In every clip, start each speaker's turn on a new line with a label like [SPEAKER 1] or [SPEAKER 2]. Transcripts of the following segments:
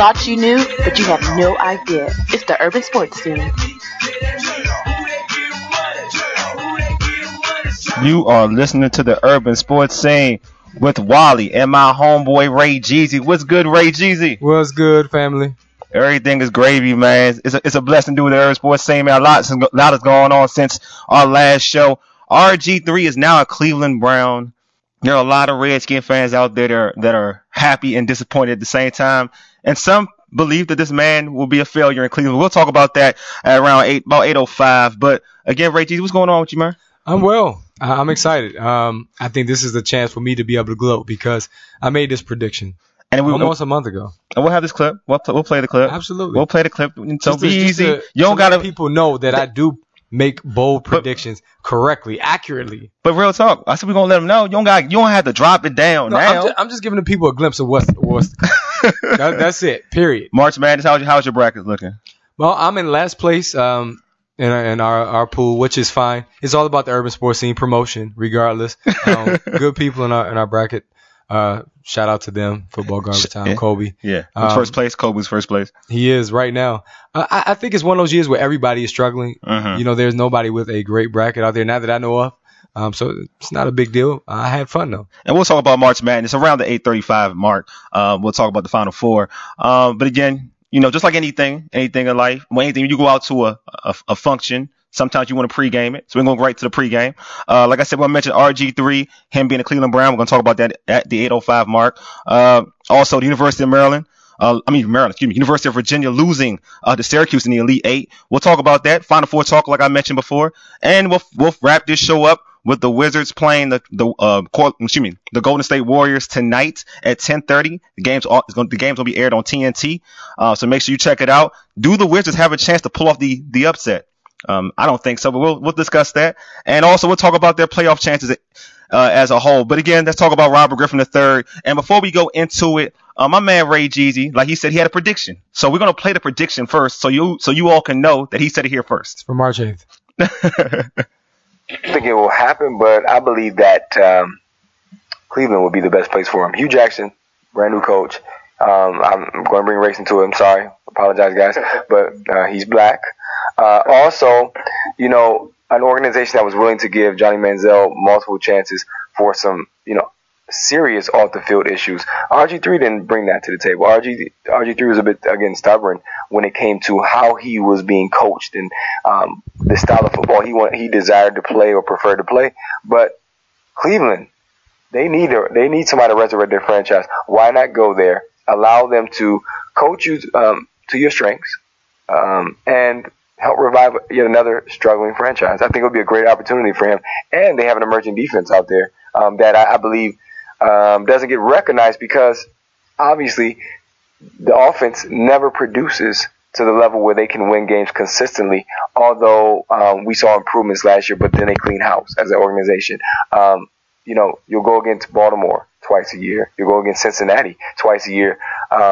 [SPEAKER 1] thought you knew, but you have no idea. It's the Urban Sports Scene.
[SPEAKER 2] You are listening to the Urban Sports Scene with Wally and my homeboy Ray Jeezy. What's good, Ray Jeezy?
[SPEAKER 3] What's good, family?
[SPEAKER 2] Everything is gravy, man. It's a blessing to do the Urban Sports Scene, man. A lot has gone on since our last show. RG3 is now a Cleveland Brown. There are a lot of Redskin fans out there that are happy and disappointed at the same time, and some believe that this man will be a failure in Cleveland. We'll talk about that at around about 8:05. But again, Ray Jeezy, what's going on with you, man?
[SPEAKER 3] I'm well. I'm excited. I think this is the chance for me to be able to gloat because I made this prediction almost a month ago.
[SPEAKER 2] And we'll have this clip. We'll play the clip.
[SPEAKER 3] Absolutely.
[SPEAKER 2] We'll play the clip. So be easy.
[SPEAKER 3] You don't gotta. People know that I do make bold predictions correctly, accurately.
[SPEAKER 2] But real talk, I said we're gonna let them know. You don't have to drop it down now.
[SPEAKER 3] I'm just giving the people a glimpse of what's that's it. Period.
[SPEAKER 2] March Madness. How's your bracket looking?
[SPEAKER 3] Well, I'm in last place. In our pool, which is fine. It's all about the Urban Sports Scene promotion, regardless. Good people in our bracket. Shout out to them. Football garbage time. Yeah. Kobe.
[SPEAKER 2] Yeah. First place. Kobe's first place.
[SPEAKER 3] He is right now. I think it's one of those years where everybody is struggling.
[SPEAKER 2] Mm-hmm.
[SPEAKER 3] You know, there's nobody with a great bracket out there now that I know of. So it's not a big deal. I had fun though.
[SPEAKER 2] And we'll talk about March Madness around the 8:35 mark. We'll talk about the Final Four. But again, you know, just like anything in life, when you go out to a function, sometimes you want to pregame it. So we're going to go right to the pregame. Like I said, we're going to mention RG3, him being a Cleveland Brown. We're going to talk about that at the 8:05 mark. Also, the University of University of Virginia losing to Syracuse in the Elite Eight. We'll talk about that. Final Four talk, like I mentioned before. And we'll wrap this show up with the Wizards playing the Golden State Warriors tonight at 10:30. The game's gonna be aired on TNT. So make sure you check it out. Do the Wizards have a chance to pull off the upset? I don't think so, but we'll discuss that. And also we'll talk about their playoff chances as a whole. But again, let's talk about Robert Griffin III. And before we go into it, my man Ray Jeezy, like he said, he had a prediction. So we're gonna play the prediction first, so you all can know that he said it here first.
[SPEAKER 3] For March 8th.
[SPEAKER 4] I think it will happen, but I believe that Cleveland would be the best place for him. Hugh Jackson, brand new coach. I'm going to bring race into it. I'm sorry. Apologize, guys. But he's black. Also, you know, an organization that was willing to give Johnny Manziel multiple chances for some, you know, serious off-the-field issues. RG3 didn't bring that to the table. RG3 was a bit, again, stubborn when it came to how he was being coached and the style of football he desired to play or preferred to play. But Cleveland, they need somebody to resurrect their franchise. Why not go there, allow them to coach you to your strengths, and help revive yet another struggling franchise? I think it would be a great opportunity for him. And they have an emerging defense out there that I believe doesn't get recognized because obviously the offense never produces to the level where they can win games consistently, although we saw improvements last year, but then they clean house as an organization. You know, you'll go against Baltimore twice a year. You'll go against Cincinnati twice a year.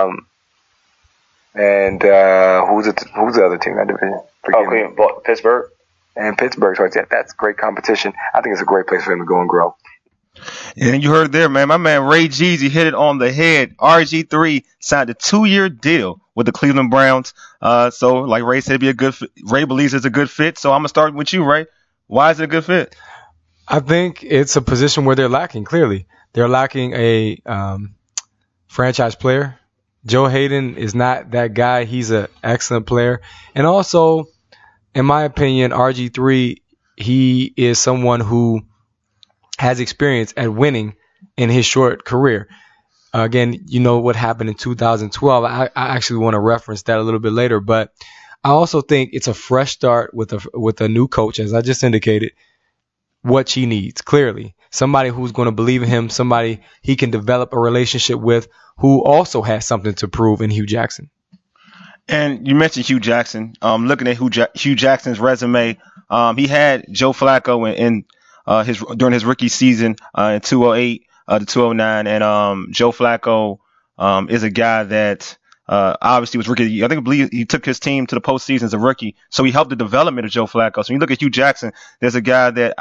[SPEAKER 4] And who's the other team in that division?
[SPEAKER 5] Pittsburgh.
[SPEAKER 4] And Pittsburgh twice. Yeah, that's great competition. I think it's a great place for him to go and grow.
[SPEAKER 2] And you heard it there, man. My man Ray Jeezy hit it on the head. RG3 signed a 2-year deal with the Cleveland Browns. So, like Ray said, it'd be a good fit. Ray believes it's a good fit. So I'm gonna start with you, Ray. Why is it a good fit?
[SPEAKER 3] I think it's a position where they're lacking. Clearly, they're lacking a franchise player. Joe Hayden is not that guy. He's an excellent player, and also, in my opinion, RG3 he is someone who has experience at winning in his short career. Again, you know what happened in 2012. I actually want to reference that a little bit later, but I also think it's a fresh start with a new coach, as I just indicated, what she needs, clearly. Somebody who's going to believe in him, somebody he can develop a relationship with, who also has something to prove in Hugh Jackson.
[SPEAKER 2] And you mentioned Hugh Jackson. Looking at Hugh Jackson's resume, he had Joe Flacco in during his rookie season in 2008 to 2009, and Joe Flacco is a guy that obviously was rookie. I believe he took his team to the postseason as a rookie, so he helped the development of Joe Flacco. So when you look at Hugh Jackson, there's a guy that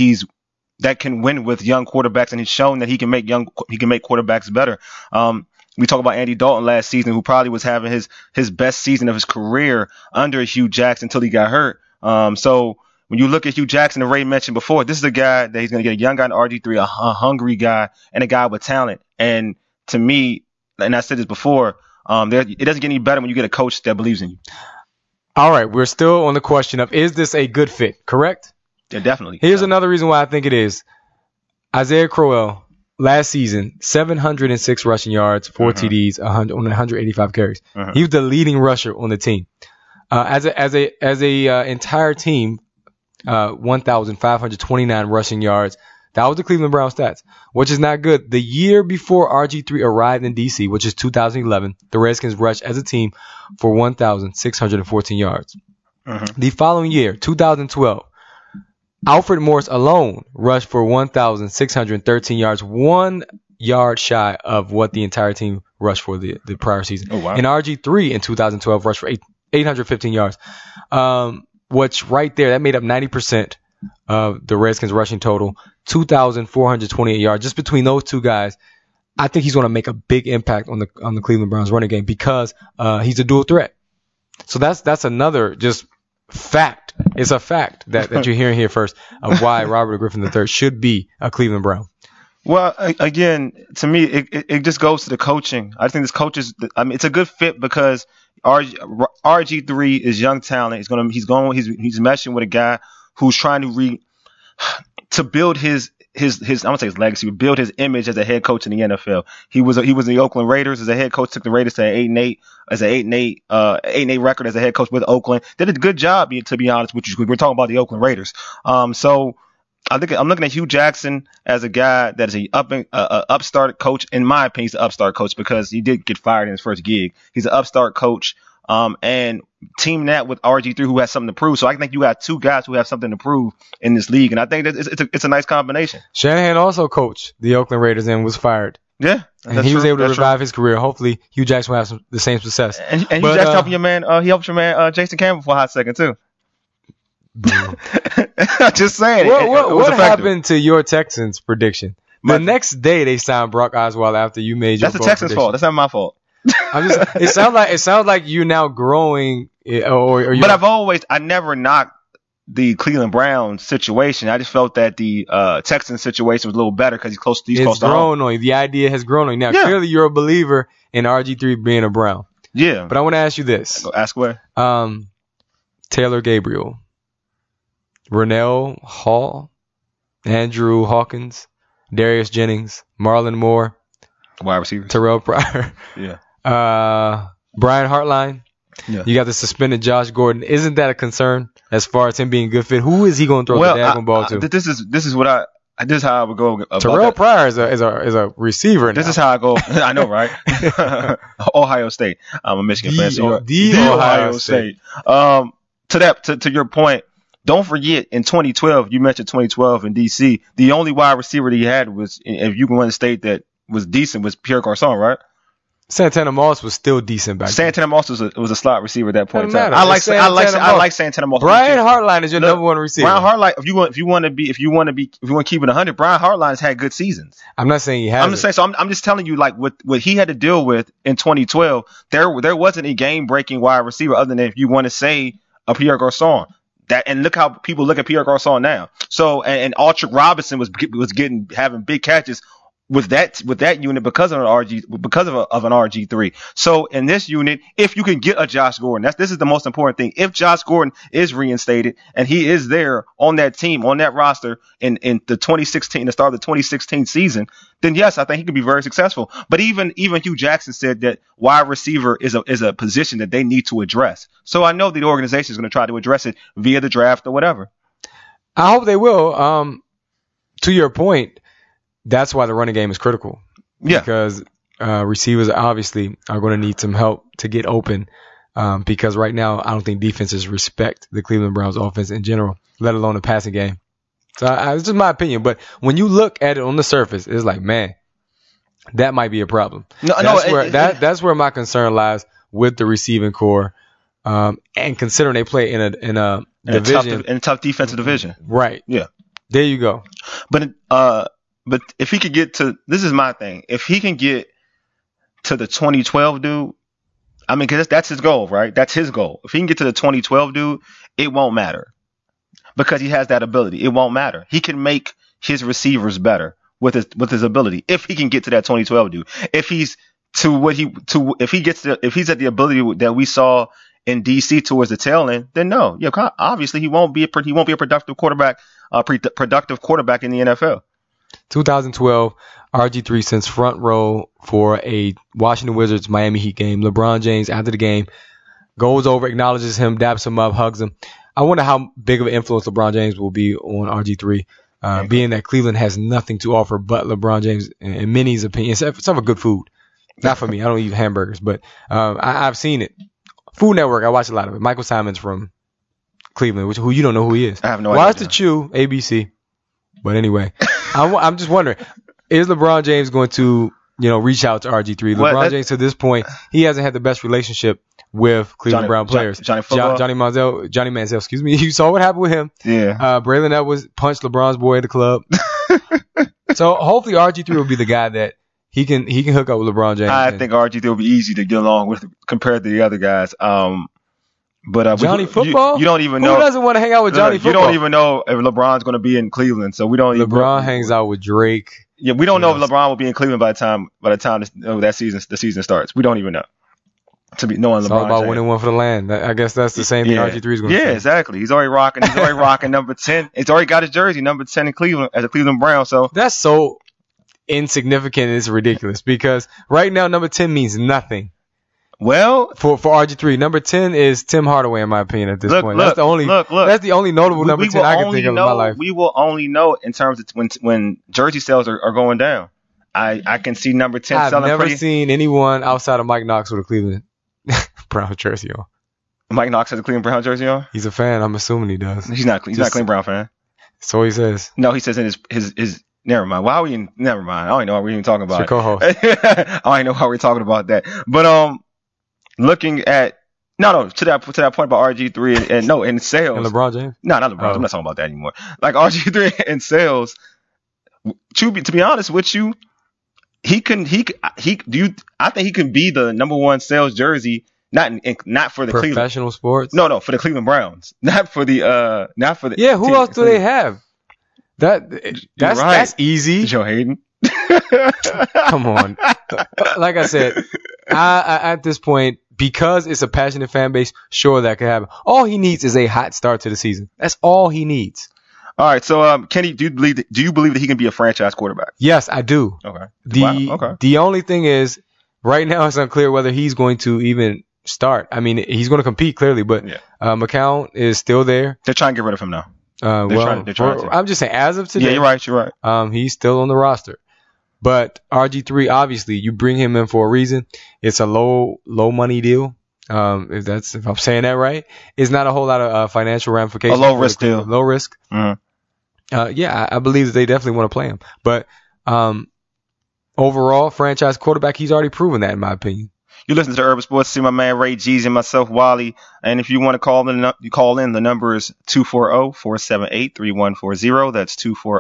[SPEAKER 2] that can win with young quarterbacks, and he's shown that he can make quarterbacks better. We talk about Andy Dalton last season, who probably was having his best season of his career under Hugh Jackson until he got hurt. So when you look at Hugh Jackson, that Ray mentioned before, this is a guy that he's going to get a young guy in RG3, a hungry guy, and a guy with talent. And to me, and I said this before, it doesn't get any better when you get a coach that believes in you.
[SPEAKER 3] All right, we're still on the question of, is this a good fit, correct?
[SPEAKER 2] Yeah, definitely.
[SPEAKER 3] Here's another reason why I think it is. Isaiah Crowell, last season, 706 rushing yards, 4 TDs, on 185 carries. He was the leading rusher on the team. As a entire team, 1,529 rushing yards. That was the Cleveland Browns stats, which is not good. The year before RG3 arrived in DC, which is 2011, the Redskins rushed as a team for 1,614 yards. The following year, 2012, Alfred Morris alone rushed for 1,613 yards, 1 yard shy of what the entire team rushed for the prior season.
[SPEAKER 2] Oh, wow.
[SPEAKER 3] And RG3 in 2012 rushed for 815 yards, which right there, that made up 90% of the Redskins rushing total, 2,428 yards. Just between those two guys, I think he's going to make a big impact on the Cleveland Browns running game because he's a dual threat. So that's another just fact. It's a fact that you're hearing here first of why Robert Griffin III should be a Cleveland Brown.
[SPEAKER 2] Well, again, to me, it just goes to the coaching. I think it's a good fit because RG3 is young talent. He's meshing with a guy who's trying to build his I'm gonna say his legacy, build his image as a head coach in the NFL. He was in the Oakland Raiders as a head coach, took the Raiders to an 8-8 record as a head coach with Oakland. Did a good job, to be honest with you. We're talking about the Oakland Raiders. So I'm looking at Hugh Jackson as a guy that is an upstart coach. In my opinion, he's an upstart coach because he did get fired in his first gig. He's an upstart coach. And team that with RG3 who has something to prove. So I think you got two guys who have something to prove in this league. And I think that it's a nice combination.
[SPEAKER 3] Shanahan also coached the Oakland Raiders and was fired.
[SPEAKER 2] Yeah.
[SPEAKER 3] And he was able to revive his career. Hopefully Hugh Jackson will have the same success.
[SPEAKER 2] And Hugh Jackson helped your man, Jason Campbell for a hot second too. Just saying.
[SPEAKER 3] What happened to your Texans prediction? The next day they signed Brock Osweiler after you made your
[SPEAKER 2] That's the Texans' fault. That's not my fault.
[SPEAKER 3] It sounds like you're now growing,
[SPEAKER 2] but I never knocked the Cleveland Browns situation. I just felt that the Texans situation was a little better because he's close to home.
[SPEAKER 3] It's grown on you. The idea has grown on you. Now, clearly you're a believer in RG3 being a Brown.
[SPEAKER 2] Yeah.
[SPEAKER 3] But I want to ask you this.
[SPEAKER 2] Ask what?
[SPEAKER 3] Taylor Gabriel, Rennell Hall, Andrew Hawkins, Darius Jennings, Marlon Moore,
[SPEAKER 2] wide receivers,
[SPEAKER 3] Terrell Pryor.
[SPEAKER 2] Yeah.
[SPEAKER 3] Brian Hartline.
[SPEAKER 2] Yeah.
[SPEAKER 3] You got the suspended Josh Gordon. Isn't that a concern as far as him being a good fit? Who is he going to throw the daggone ball to?
[SPEAKER 2] This is how I would go.
[SPEAKER 3] Terrell Pryor is a receiver.
[SPEAKER 2] This is how I go. I know, right? Ohio State. I'm a Michigan fan. So
[SPEAKER 3] the Ohio State.
[SPEAKER 2] To your point, don't forget in 2012, you mentioned 2012 in DC. The only wide receiver that he had was, if you can want to state that was decent, was Pierre Garçon, right?
[SPEAKER 3] Santana Moss was still decent back then.
[SPEAKER 2] Santana Moss was a slot receiver at that point in time.
[SPEAKER 3] I
[SPEAKER 2] like Santana Moss.
[SPEAKER 3] Brian Hartline is your number one receiver.
[SPEAKER 2] Brian Hartline, if you want to keep it 100, Brian Hartline has had good seasons.
[SPEAKER 3] I'm not saying he hasn't.
[SPEAKER 2] I'm just saying. So I'm just telling you, like what he had to deal with in 2012, there wasn't a game breaking wide receiver other than if you want to say a Pierre Garçon. And look how people look at Pierre Garçon now. So and Altrick Robinson was having big catches with that unit because of an RG3. So in this unit, if you can get a Josh Gordon, this is the most important thing. If Josh Gordon is reinstated and he is there on that team, on that roster in the start of the 2016 season, then yes, I think he could be very successful. But even Hugh Jackson said that wide receiver is a position that they need to address. So I know the organization is going to try to address it via the draft or whatever.
[SPEAKER 3] I hope they will. To your point, that's why the running game is critical.
[SPEAKER 2] Yeah.
[SPEAKER 3] Because receivers obviously are going to need some help to get open because right now I don't think defenses respect the Cleveland Browns offense in general, let alone the passing game. So it's just my opinion. But when you look at it on the surface, it's like, man, that might be a problem. That's where my concern lies with the receiving core, and considering they play in a division,
[SPEAKER 2] in a tough defensive division.
[SPEAKER 3] Right.
[SPEAKER 2] Yeah.
[SPEAKER 3] There you go.
[SPEAKER 2] But if he could get to, this is my thing. If he can get to the 2012 dude, I mean, because that's his goal, right? That's his goal. If he can get to the 2012 dude, it won't matter because he has that ability. It won't matter. He can make his receivers better with his ability if he can get to that 2012 dude. If he's if he's at the ability that we saw in DC towards the tail end, then no, yeah, obviously he won't be a productive quarterback, productive quarterback in the NFL.
[SPEAKER 3] 2012, RG3 sends front row for a Washington Wizards Miami Heat game. LeBron James, after the game, goes over, acknowledges him, daps him up, hugs him. I wonder how big of an influence LeBron James will be on RG3, being that Cleveland has nothing to offer but LeBron James, in many's opinion, except for good food. Not for me. I don't eat hamburgers, but I've seen it. Food Network, I watch a lot of it. Michael Simon's from Cleveland, who you don't know who he is.
[SPEAKER 2] I have no idea.
[SPEAKER 3] Watch the Chew, ABC. But anyway, I'm just wondering, is LeBron James going to, reach out to RG3? LeBron James, to this point, he hasn't had the best relationship with Cleveland Brown players. Johnny Manziel, excuse me. You saw what happened with him.
[SPEAKER 2] Yeah.
[SPEAKER 3] Braylon Edwards punched LeBron's boy at the club. So hopefully RG3 will be the guy that he can hook up with LeBron James.
[SPEAKER 2] I think RG3 will be easy to get along with compared to the other guys. But
[SPEAKER 3] Johnny Football?
[SPEAKER 2] You don't even know.
[SPEAKER 3] Who doesn't want to hang out with Johnny Football?
[SPEAKER 2] You don't even know if LeBron's going to be in Cleveland, so we don't.
[SPEAKER 3] LeBron hangs out with Drake.
[SPEAKER 2] Yeah, we don't know if LeBron will be in Cleveland by the time the season starts. We don't even know. Knowing
[SPEAKER 3] it's
[SPEAKER 2] LeBron,
[SPEAKER 3] all about winning one for the land. I guess that's the same thing RG3 is going to say.
[SPEAKER 2] Yeah, exactly. He's already rocking number 10. He's already got his jersey number 10 in Cleveland as a Cleveland Brown. So
[SPEAKER 3] that's so insignificant. It's ridiculous because right now number 10 means nothing.
[SPEAKER 2] Well,
[SPEAKER 3] for RG3, number 10 is Tim Hardaway, in my opinion, at this point. That's the only notable number 10 I can think of in my life.
[SPEAKER 2] We will only know in terms of when jersey sales are going down. I can see number 10 selling.
[SPEAKER 3] I've never seen anyone outside of Mike Knox with a Cleveland Brown jersey on.
[SPEAKER 2] Mike Knox has a Cleveland Brown jersey on?
[SPEAKER 3] He's a fan. I'm assuming he does.
[SPEAKER 2] He's not a Cleveland Brown fan.
[SPEAKER 3] So he says.
[SPEAKER 2] No, he says in his never mind. Why are we in? Never mind. I don't even know why we're even talking about
[SPEAKER 3] it. Your co-host.
[SPEAKER 2] I don't even know why we're talking about that. But looking at to that point about RG3 and in sales.
[SPEAKER 3] And LeBron James?
[SPEAKER 2] No, not LeBron. I'm not talking about that anymore. Like RG3 and sales. To be honest with you, I think he can be the number one sales jersey. Not for the
[SPEAKER 3] professional sports.
[SPEAKER 2] No, for the Cleveland Browns. Not for the.
[SPEAKER 3] Yeah, who else do they have? That's easy.
[SPEAKER 2] Joe Hayden.
[SPEAKER 3] Come on. Like I said, I at this point, because it's a passionate fan base, sure that could happen. All he needs is a hot start to the season. That's all he needs.
[SPEAKER 2] All right, so Kenny, do you believe that he can be a franchise quarterback?
[SPEAKER 3] Yes, I do.
[SPEAKER 2] Okay.
[SPEAKER 3] The only thing is, right now it's unclear whether he's going to even start. I mean, he's going to compete clearly, but McCown is still there.
[SPEAKER 2] They're trying to get rid of him now.
[SPEAKER 3] They're trying to. I'm just saying, as of today,
[SPEAKER 2] yeah, you're right.
[SPEAKER 3] He's still on the roster. But RG3, obviously, you bring him in for a reason. It's a low money deal. If I'm saying that right, it's not a whole lot of financial ramifications.
[SPEAKER 2] A low risk deal.
[SPEAKER 3] Low risk.
[SPEAKER 2] Mm-hmm.
[SPEAKER 3] I believe that they definitely want to play him. But overall, franchise quarterback, he's already proven that, in my opinion.
[SPEAKER 2] You listen to the Urban Sports, see my man Ray Jeezy and myself, Wally. And if you want to call in, the number is 240-478-3140. That's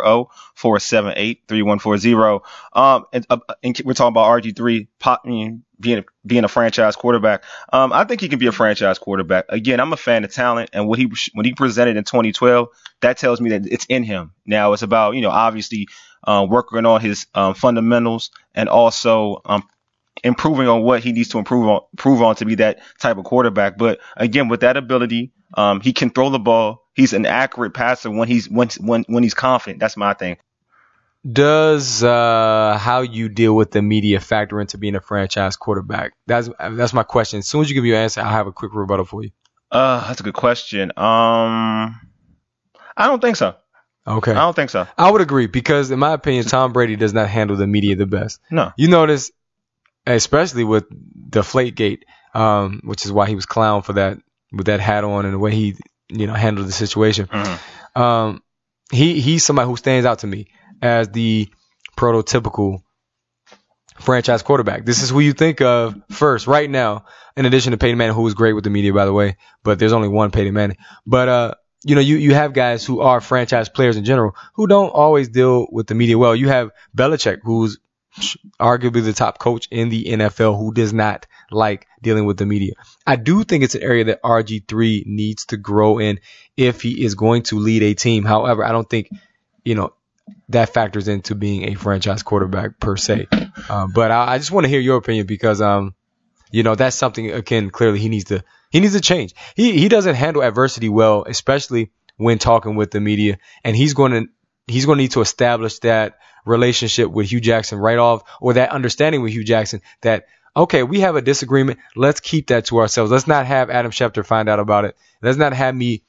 [SPEAKER 2] 240-478-3140. And we're talking about RG3 being a franchise quarterback. I think he can be a franchise quarterback. Again, I'm a fan of talent, and when he presented in 2012, that tells me that it's in him. Now it's about, obviously, working on his fundamentals and also improving on what he needs to improve on to be that type of quarterback. But again, with that ability, he can throw the ball. He's an accurate passer when he's confident. That's my thing.
[SPEAKER 3] Does how you deal with the media factor into being a franchise quarterback? That's my question. As soon as you give me your answer, I'll have a quick rebuttal for you.
[SPEAKER 2] That's a good question. I don't think so.
[SPEAKER 3] Okay.
[SPEAKER 2] I don't think so.
[SPEAKER 3] I would agree because, in my opinion, Tom Brady does not handle the media the best.
[SPEAKER 2] No.
[SPEAKER 3] You notice, especially with Deflategate, which is why he was clowned for that with that hat on and the way he handled the situation.
[SPEAKER 2] Mm-hmm.
[SPEAKER 3] He's somebody who stands out to me as the prototypical franchise quarterback. This is who you think of first right now, in addition to Peyton Manning, who was great with the media, by the way, but there's only one Peyton Manning. But you have guys who are franchise players in general who don't always deal with the media well. You have Belichick, who's arguably the top coach in the NFL who does not like dealing with the media. I do think it's an area that RG3 needs to grow in if he is going to lead a team. However, I don't think, that factors into being a franchise quarterback per se. But I just want to hear your opinion because, that's something, again, clearly he needs to change. He doesn't handle adversity well, especially when talking with the media, and he's going to need to establish that relationship with Hugh Jackson right off, or that understanding with Hugh Jackson that, okay, we have a disagreement. Let's keep that to ourselves. Let's not have Adam Schefter find out about it. Let's not have me,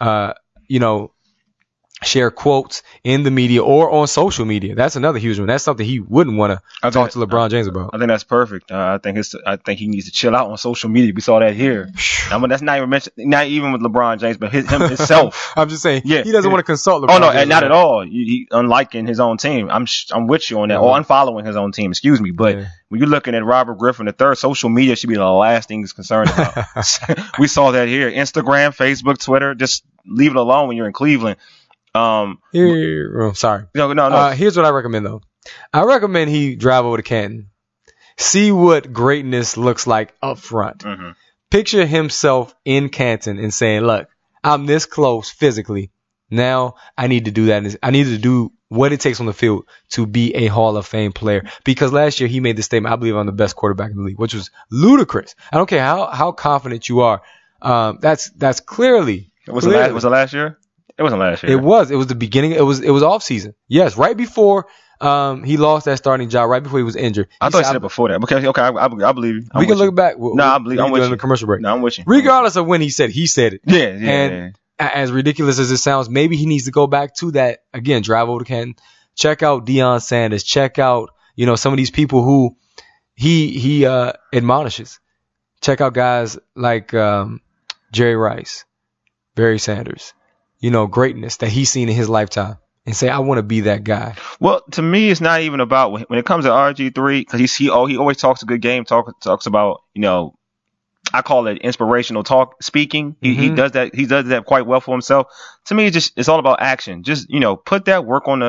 [SPEAKER 3] share quotes in the media or on social media. That's another huge one. That's something he wouldn't want to talk to LeBron James about.
[SPEAKER 2] I think that's perfect. I think he needs to chill out on social media. We saw that here. I mean, that's not even mentioned, not even with LeBron James, but him himself.
[SPEAKER 3] I'm just saying, he doesn't want to consult LeBron.
[SPEAKER 2] Oh no,
[SPEAKER 3] James
[SPEAKER 2] not at all. He unliking his own team. I'm with you on that, or unfollowing his own team. Excuse me, but when you're looking at Robert Griffin III, social media should be the last thing he's concerned about. We saw that here. Instagram, Facebook, Twitter. Just leave it alone when you're in Cleveland.
[SPEAKER 3] Sorry.
[SPEAKER 2] No.
[SPEAKER 3] Here's what I recommend though. I recommend he drive over to Canton, see what greatness looks like up front. Mm-hmm. Picture himself in Canton and saying, "Look, I'm this close physically. Now I need to do that. I need to do what it takes on the field to be a Hall of Fame player." Because last year he made the statement, "I believe I'm the best quarterback in the league," which was ludicrous. I don't care how confident you are. That's clearly.
[SPEAKER 2] Was it last year? It wasn't last year.
[SPEAKER 3] It was the beginning. It was off season. Yes, right before he lost that starting job, right before he was injured.
[SPEAKER 2] I thought he said it before that. Okay, I believe you.
[SPEAKER 3] We can look back.
[SPEAKER 2] I believe I'm with you.
[SPEAKER 3] The commercial break.
[SPEAKER 2] No, I'm with you.
[SPEAKER 3] Regardless of when he said it.
[SPEAKER 2] Yeah.
[SPEAKER 3] And as ridiculous as it sounds, maybe he needs to go back to that again. Drive over to Canton, check out Deion Sanders, check out some of these people who he admonishes. Check out guys like Jerry Rice, Barry Sanders. Greatness that he's seen in his lifetime, and say, I want to be that guy.
[SPEAKER 2] Well, to me, it's not even about when it comes to RG3, because he always talks a good game, talks about, I call it inspirational speaking. He does that. He does that quite well for himself. To me, it's all about action. Just, put that work in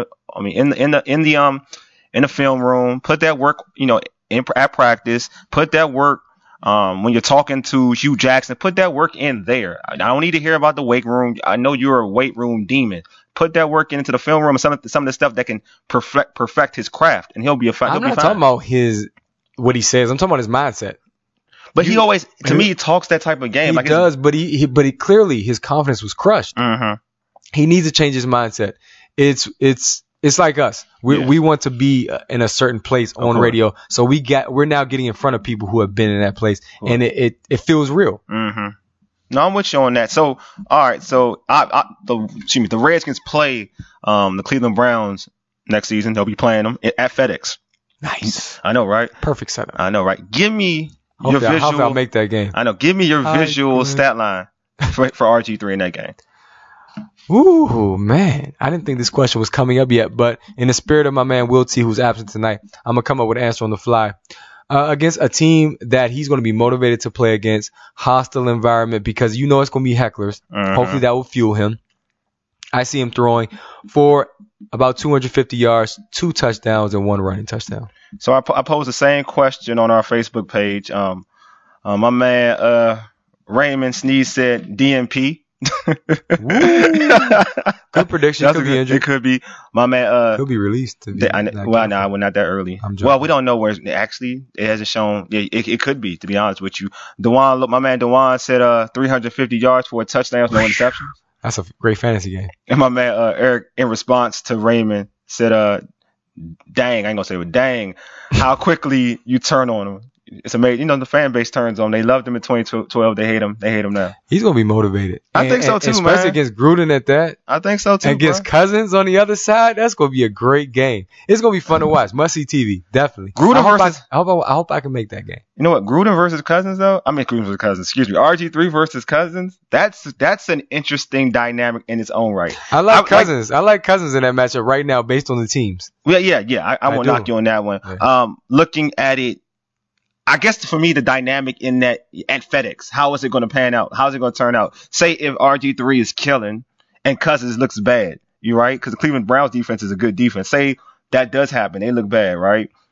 [SPEAKER 2] the film room, put that work, at practice, put that work. When you're talking to Hugh Jackson, put that work in there. I don't need to hear about the weight room. I know you're a weight room demon. Put that work into the film room and some of the stuff that can perfect his craft, and he'll be fine.
[SPEAKER 3] I'm not talking about what he says. I'm talking about his mindset.
[SPEAKER 2] But he always, to me, he talks that type of game.
[SPEAKER 3] He does, but he clearly his confidence was crushed.
[SPEAKER 2] Mm-hmm.
[SPEAKER 3] He needs to change his mindset. It's like us. We want to be in a certain place on radio, so we're now getting in front of people who have been in that place, and it feels real.
[SPEAKER 2] Mm-hmm. No, I'm with you on that. So, all right. So, the Redskins play the Cleveland Browns next season. They'll be playing them at FedEx.
[SPEAKER 3] Nice.
[SPEAKER 2] I know, right?
[SPEAKER 3] Perfect setup.
[SPEAKER 2] I know, right? Give me your visual.
[SPEAKER 3] Hope I'll make that game.
[SPEAKER 2] I know. Give me your visual stat line for RG3 in that game.
[SPEAKER 3] Ooh, man. I didn't think this question was coming up yet, but in the spirit of my man Will T, who's absent tonight, I'm going to come up with an answer on the fly. Against a team that he's going to be motivated to play against, hostile environment, because it's going to be hecklers.
[SPEAKER 2] Uh-huh.
[SPEAKER 3] Hopefully that will fuel him. I see him throwing for about 250 yards, 2 touchdowns, and 1 running touchdown.
[SPEAKER 2] So I posed the same question on our Facebook page. My man Raymond Sneeze said DNP.
[SPEAKER 3] Good prediction. Could be injured.
[SPEAKER 2] It could be. My man.
[SPEAKER 3] He'll be released.
[SPEAKER 2] We're not that early. Well, we don't know where. Actually, it hasn't shown. Yeah, it could be. To be honest with you, my man Dewan said 350 yards for a touchdown, no interceptions.
[SPEAKER 3] That's a great fantasy game.
[SPEAKER 2] And my man Eric, in response to Raymond, said, "Dang, I ain't gonna say it, but dang, how quickly you turn on him." It's amazing. The fan base turns on him. They loved him in 2012. They hate him. They hate him now.
[SPEAKER 3] He's going to be motivated.
[SPEAKER 2] I think so, too,
[SPEAKER 3] especially
[SPEAKER 2] man.
[SPEAKER 3] Especially against Gruden at that.
[SPEAKER 2] I think so, too,
[SPEAKER 3] and against Cousins on the other side, that's going to be a great game. It's going to be fun to watch. Must-see TV, definitely. I hope I can make that game.
[SPEAKER 2] You know what? Gruden versus Cousins, though? I mean, Gruden versus Cousins. Excuse me. RG3 versus Cousins. That's an interesting dynamic in its own right.
[SPEAKER 3] I like Cousins. I like Cousins in that matchup right now based on the teams.
[SPEAKER 2] Well, yeah. I won't knock you on that one. Yeah. Looking at it, I guess for me, the dynamic in that at FedEx, how is it going to pan out? How is it going to turn out? Say if RG3 is killing and Cousins looks bad, you right? Because the Cleveland Browns defense is a good defense. Say that does happen. They look bad, right?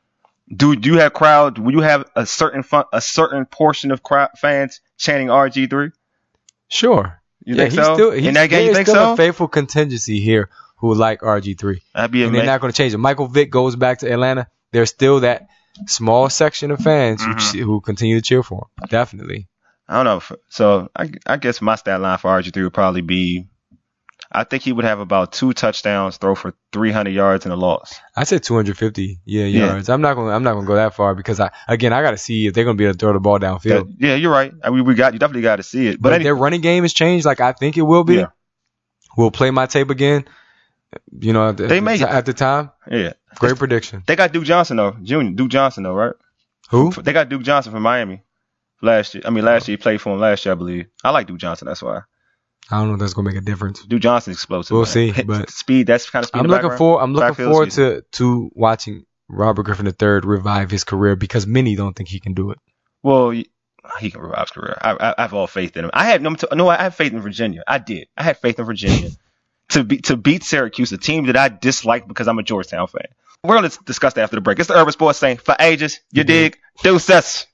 [SPEAKER 2] Do you have crowd? Will you have a certain portion of fans chanting RG3?
[SPEAKER 3] Sure.
[SPEAKER 2] You think so? In that game, you think
[SPEAKER 3] still
[SPEAKER 2] so?
[SPEAKER 3] A faithful contingency here who like RG3.
[SPEAKER 2] That'd be
[SPEAKER 3] and
[SPEAKER 2] amazing.
[SPEAKER 3] they're not going to change it. Michael Vick goes back to Atlanta. There's still that small section of fans who continue to cheer for him. Definitely.
[SPEAKER 2] I don't know. So I guess my stat line for RG3 would probably be, I think he would have about 2 touchdowns, throw for 300 yards, and a loss.
[SPEAKER 3] I said 250 yards. I'm not going to go that far because I got to see if they're going to be able to throw the ball downfield.
[SPEAKER 2] Yeah, you're right. I mean, you definitely got to see it.
[SPEAKER 3] But if their running game has changed, like I think it will be. Yeah. We'll play my tape again. At the time.
[SPEAKER 2] Yeah.
[SPEAKER 3] Great prediction.
[SPEAKER 2] They got Duke Johnson though, Duke Johnson though, right?
[SPEAKER 3] Who?
[SPEAKER 2] They got Duke Johnson from Miami last year. Last year he played for him last year, I believe. I like Duke Johnson, that's why.
[SPEAKER 3] I don't know if that's gonna make a difference.
[SPEAKER 2] Duke Johnson's explosive.
[SPEAKER 3] We'll see, but
[SPEAKER 2] speed. That's kind of speed.
[SPEAKER 3] I'm looking forward to watching Robert Griffin III revive his career because many don't think he can do it.
[SPEAKER 2] Well, he can revive his career. I have all faith in him. I have faith in Virginia. I did. I had faith in Virginia to beat Syracuse, a team that I dislike because I'm a Georgetown fan. We're going to discuss that after the break. It's the Urban Sports Thing for ages. You dig? Deuces.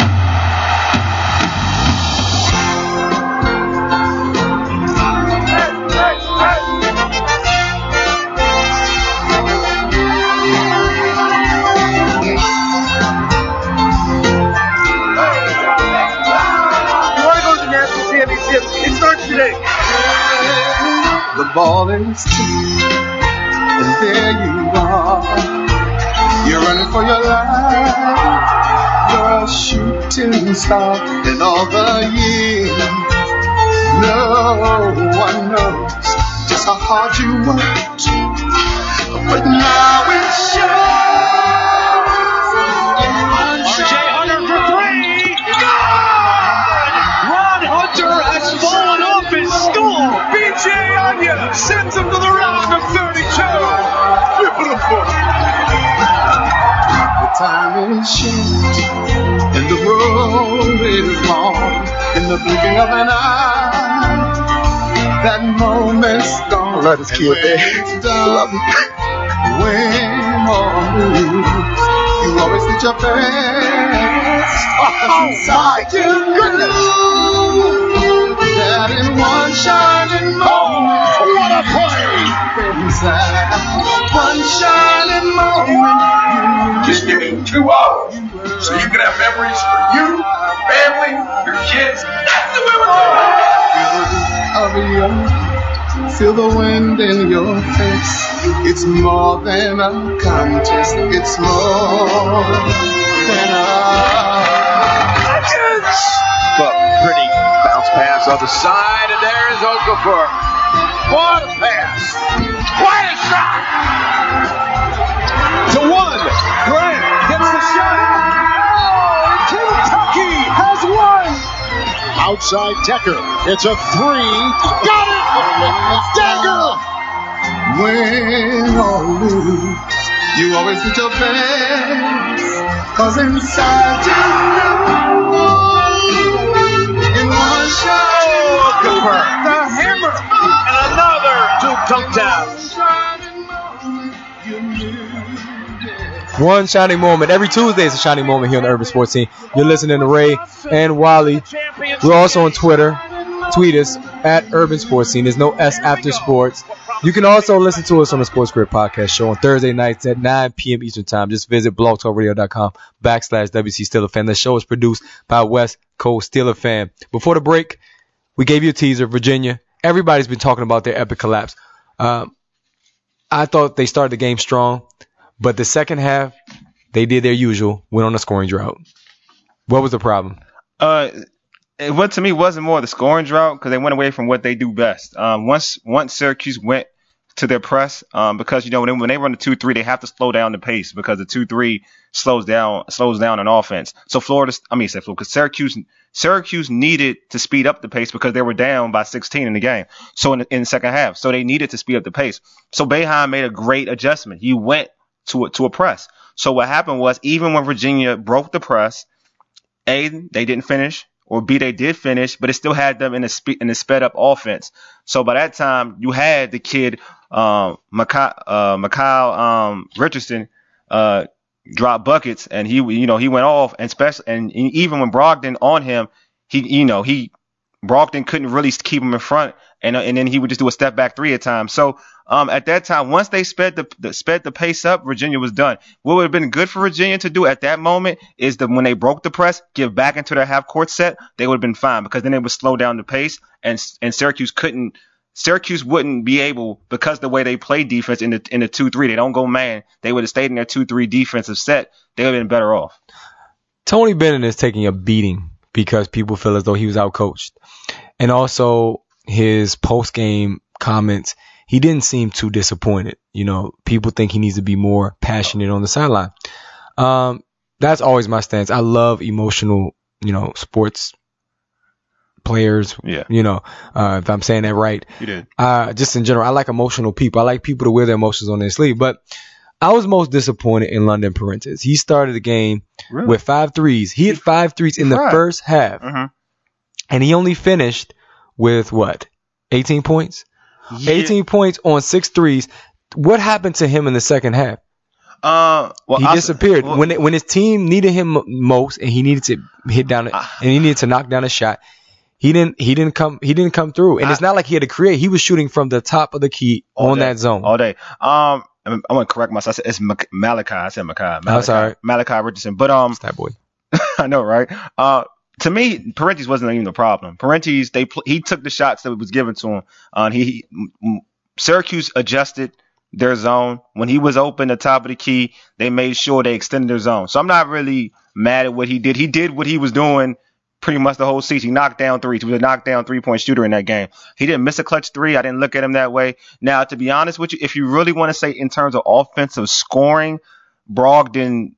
[SPEAKER 5] It starts today. The ball is tipped, and there you are. You're running for your life. You're a shooting star in all the years. No one knows just how hard you worked, but now it shows.
[SPEAKER 6] RJ Hunter for 3. Ron Hunter has fallen off his stool. BJ Anya sends him to the round of 32. Beautiful.
[SPEAKER 5] The time is short and the road is long. In the blinking of an eye, that moment's gone.
[SPEAKER 7] Love this kid, man.
[SPEAKER 5] Love it. Win or lose, you always did your best. Inside you, goodness. That in one shining moment,
[SPEAKER 7] What a play!
[SPEAKER 5] inside one shining moment,
[SPEAKER 8] Just give me 2 hours so you can have memories for you, your family, your kids. That's the way we're doing it.
[SPEAKER 5] Feel the wind in your face. It's more than a contest. It's more than a
[SPEAKER 7] But pretty bounce pass on the side, and there is Okafor. What a pass! What a shot!
[SPEAKER 6] To 1. Grant gets the shot. Kentucky has won.
[SPEAKER 7] Outside Decker. It's a 3. Got it! Dagger!
[SPEAKER 5] win or lose. You always did your best. 'Cause inside you in one shot.
[SPEAKER 6] The hammer and another Duke touchdown.
[SPEAKER 3] One shining moment. Every Tuesday is a shining moment here on the Urban Sports Team. You're listening to Ray and Wally. We're also on Twitter. Tweet us at Urban Sports Team. There's no S after sports. You can also listen to us on the Sports Grid Podcast Show on Thursday nights at 9 p.m. Eastern Time. Just visit blogtalkradio.com/WC Steeler Fan. The show is produced by West Coast Steeler Fan. Before the break, we gave you a teaser. Virginia. Everybody's been talking about their epic collapse. I thought they started the game strong, but the second half, they did their usual, went on a scoring drought. What was the problem?
[SPEAKER 2] What to me wasn't more the scoring drought because they went away from what they do best. Once Syracuse went to their press, because when they run the 2-3, they have to slow down the pace because the 2-3 slows down an offense. So Syracuse needed to speed up the pace because they were down by 16 in the game. So in the second half, so they needed to speed up the pace. So Boeheim made a great adjustment. He went to a press. So what happened was even when Virginia broke the press, A, they didn't finish. Or B, they did finish, but it still had them in a sped up offense. So by that time, you had the kid Mikal Richardson drop buckets, and he went off, and even when Brogdon on him, Brogdon couldn't really keep him in front, and then he would just do a step back three at times. So at that time, once they sped the pace up, Virginia was done. What would have been good for Virginia to do at that moment is that when they broke the press, give back into their half court set, they would have been fine, because then they would slow down the pace, and Syracuse wouldn't be able, because the way they play defense in the 2-3, they don't go man. They would have stayed in their 2-3 defensive set. They would have been better off.
[SPEAKER 3] Tony Bennett is taking a beating because people feel as though he was outcoached. And also his post-game comments, he didn't seem too disappointed. People think he needs to be more passionate on the sideline. That's always my stance. I love emotional, sports players.
[SPEAKER 2] Yeah.
[SPEAKER 3] If I'm saying that right.
[SPEAKER 2] You did.
[SPEAKER 3] Just in general, I like emotional people. I like people to wear their emotions on their sleeve. But I was most disappointed in London Perrantes. He started the game with 5 threes. He hit 5 threes in the first half.
[SPEAKER 2] Mm-hmm.
[SPEAKER 3] And he only finished with 18 points? Yeah. 18 points on 6 threes. What happened to him in the second half? He disappeared. When his team needed him most, and he needed to hit down and he needed to knock down a shot, he didn't come through. And it's not like he had to create. He was shooting from the top of the key on that zone
[SPEAKER 2] all day. I'm gonna correct myself. I said it's Malachi. I said Malachi.
[SPEAKER 3] I'm sorry,
[SPEAKER 2] Malachi Richardson. But
[SPEAKER 3] it's that boy.
[SPEAKER 2] I know, right? To me, Perrantes wasn't even the problem. Perrantes, he took the shots that was given to him. Syracuse adjusted their zone when he was open, the top of the key. They made sure they extended their zone. So I'm not really mad at what he did. He did what he was doing pretty much the whole season. He knocked down threes. He was a knockdown 3-point shooter in that game. He didn't miss a clutch 3. I didn't look at him that way. Now, to be honest with you, if you really want to say in terms of offensive scoring, Brogdon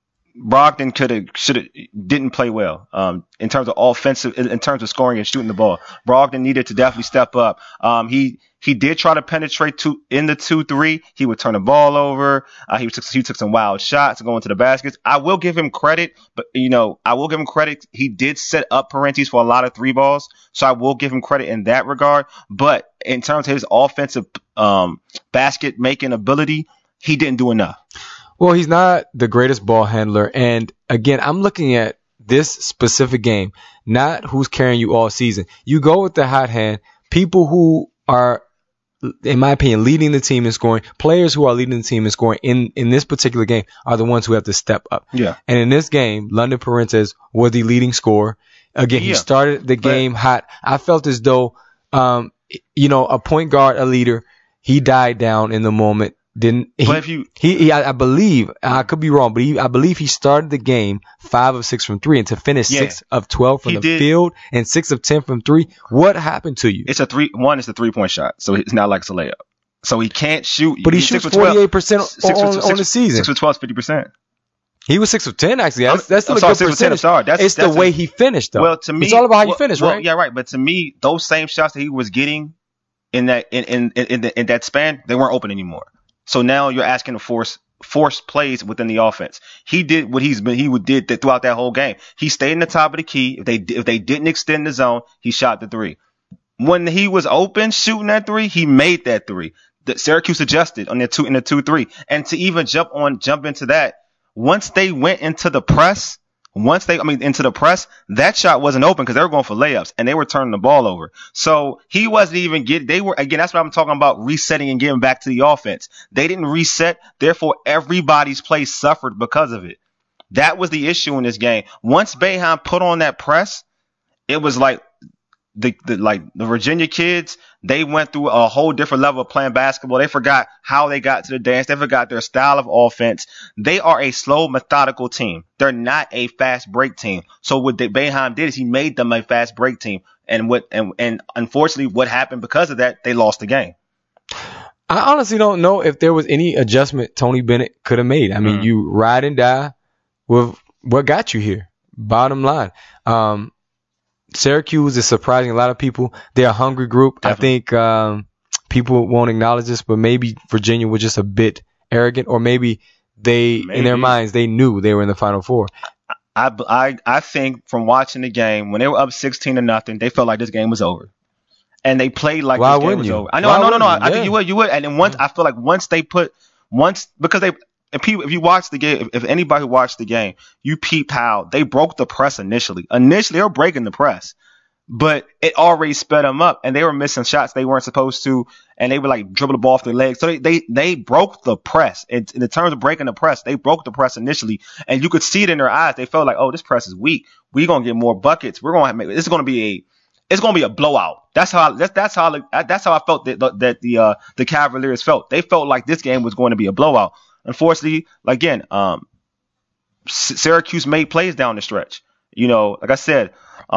[SPEAKER 2] didn't play well in terms of scoring and shooting the ball. Brogdon needed to definitely step up. He did try to penetrate in the 2-3. He would turn the ball over. He took some wild shots going to the baskets. I will give him credit, but he did set up Perrantes for a lot of 3 balls, so I will give him credit in that regard. But in terms of his offensive basket making ability, he didn't do enough.
[SPEAKER 3] Well, he's not the greatest ball handler. And again, I'm looking at this specific game, not who's carrying you all season. You go with the hot hand, people who are, in my opinion, leading the team in scoring. Players who are leading the team in scoring in this particular game are the ones who have to step up.
[SPEAKER 2] Yeah.
[SPEAKER 3] And in this game, London Perrantes was the leading scorer. Again, he started the game hot. I felt as though, a point guard, a leader, he died down in the moment. I believe, I could be wrong, but I believe he started the game 5 of 6 from 3, and to finish 6 of 12 from the field and 6 of 10 from 3. What happened to you?
[SPEAKER 2] It's a 3-point shot, so it's not like it's a layup. So he can't shoot.
[SPEAKER 3] But he shoots 48% on the season.
[SPEAKER 2] 6 for 12 is 50%.
[SPEAKER 3] He was 6 for 10 actually. That's still a good percentage. It's the way he finished though.
[SPEAKER 2] Well, to me,
[SPEAKER 3] it's all about how you finish, right?
[SPEAKER 2] Yeah, right. But to me, those same shots that he was getting in that span, they weren't open anymore. So now you're asking to force plays within the offense. He did what he did throughout that whole game. He stayed in the top of the key. If they didn't extend the zone, he shot the 3. When he was open shooting that 3, he made that 3. The Syracuse adjusted on in the 2-3, and to even jump into that, once they went into the press. That shot wasn't open because they were going for layups and they were turning the ball over. So he wasn't even that's what I'm talking about, resetting and getting back to the offense. They didn't reset. Therefore, everybody's play suffered because of it. That was the issue in this game. Once Boeheim put on that press, it was like the Virginia kids, they went through a whole different level of playing basketball. They forgot how they got to the dance. They forgot their style of offense. They are a slow, methodical team. They're not a fast break team. So what Boeheim did is he made them a fast break team. And unfortunately, what happened because of that, they lost the game.
[SPEAKER 3] I honestly don't know if there was any adjustment Tony Bennett could have made. I mean, you ride and die with what got you here. Bottom line. Syracuse is surprising a lot of people. They're a hungry group. Definitely. I think people won't acknowledge this, but maybe Virginia was just a bit arrogant, or maybe in their minds, they knew they were in the Final Four.
[SPEAKER 2] I think from watching the game, when they were up 16-0, they felt like this game was over. And they played like this game was over. I know. I think you would. And then I feel like because if you watch the game, if anybody who watched the game, you peeped how they broke the press initially. Initially, they were breaking the press, but it already sped them up, and they were missing shots they weren't supposed to, and they would like dribble the ball off their legs. So they broke the press. In terms of breaking the press, they broke the press initially, and you could see it in their eyes. They felt like, oh, this press is weak. We're gonna get more buckets. We're gonna make it's gonna be a blowout. That's how I felt that the Cavaliers felt. They felt like this game was going to be a blowout. Unfortunately, again, Syracuse made plays down the stretch. You know, like I said,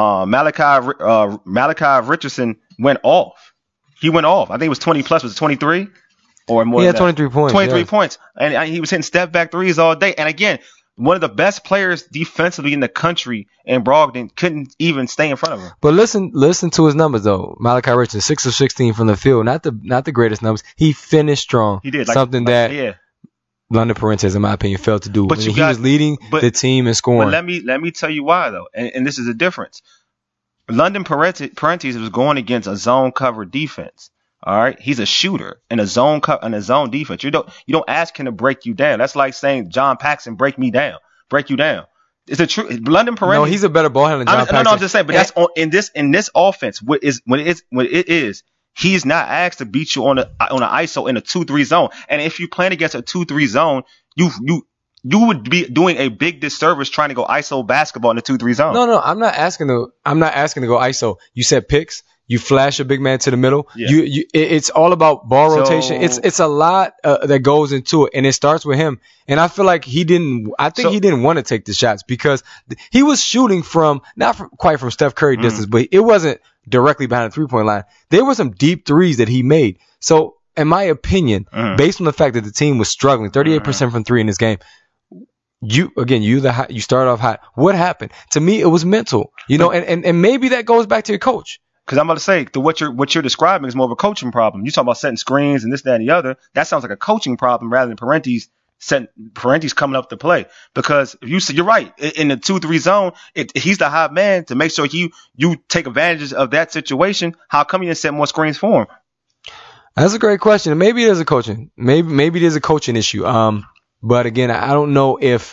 [SPEAKER 2] Malachi Richardson went off. He went off. I think it was 20 plus. Was it 23 or more?
[SPEAKER 3] Yeah, 23 points.
[SPEAKER 2] 23 points, and he was hitting step back threes all day. And again, one of the best players defensively in the country in Brogdon couldn't even stay in front of him.
[SPEAKER 3] But listen to his numbers though. Malachi Richardson, 6 of 16 from the field. Not the greatest numbers. He finished strong.
[SPEAKER 2] He did
[SPEAKER 3] something that London Parentes, in my opinion, failed to do.
[SPEAKER 2] But
[SPEAKER 3] he was leading the team in scoring.
[SPEAKER 2] But let me tell you why though, and this is the difference. London Parentes was going against a zone cover defense. All right, he's a shooter in a zone defense. You don't ask him to break you down. That's like saying John Paxson break you down. It's a true London Parentes.
[SPEAKER 3] No, he's a better ball handler than John Paxson.
[SPEAKER 2] No, I'm just saying. But that's in this offense. When it is, he's not asked to beat you on an ISO in a 2-3 zone. And if you're playing against a 2-3 zone, you would be doing a big disservice trying to go ISO basketball in a 2-3 zone.
[SPEAKER 3] No, I'm not asking to go ISO. You said picks. You flash a big man to the middle. Yeah. It's all about ball rotation. It's a lot that goes into it, and it starts with him. And I feel like he didn't want to take the shots because he was shooting from quite from Steph Curry distance, but it wasn't directly behind the 3-point line. There were some deep threes that he made. So, in my opinion, based on the fact that the team was struggling, 38% from three in this game. You started off hot. What happened? To me, it was mental. And maybe that goes back to your coach.
[SPEAKER 2] Because I'm about to say, what you're describing is more of a coaching problem. You talk about setting screens and this, that, and the other. That sounds like a coaching problem rather than Parentes coming up to play. Because if you're right, in the 2-3 zone, he's the hot man to make sure you take advantage of that situation. How come you didn't set more screens for him?
[SPEAKER 3] That's a great question. Maybe there's a coaching. Maybe there's a coaching issue. But again, I don't know if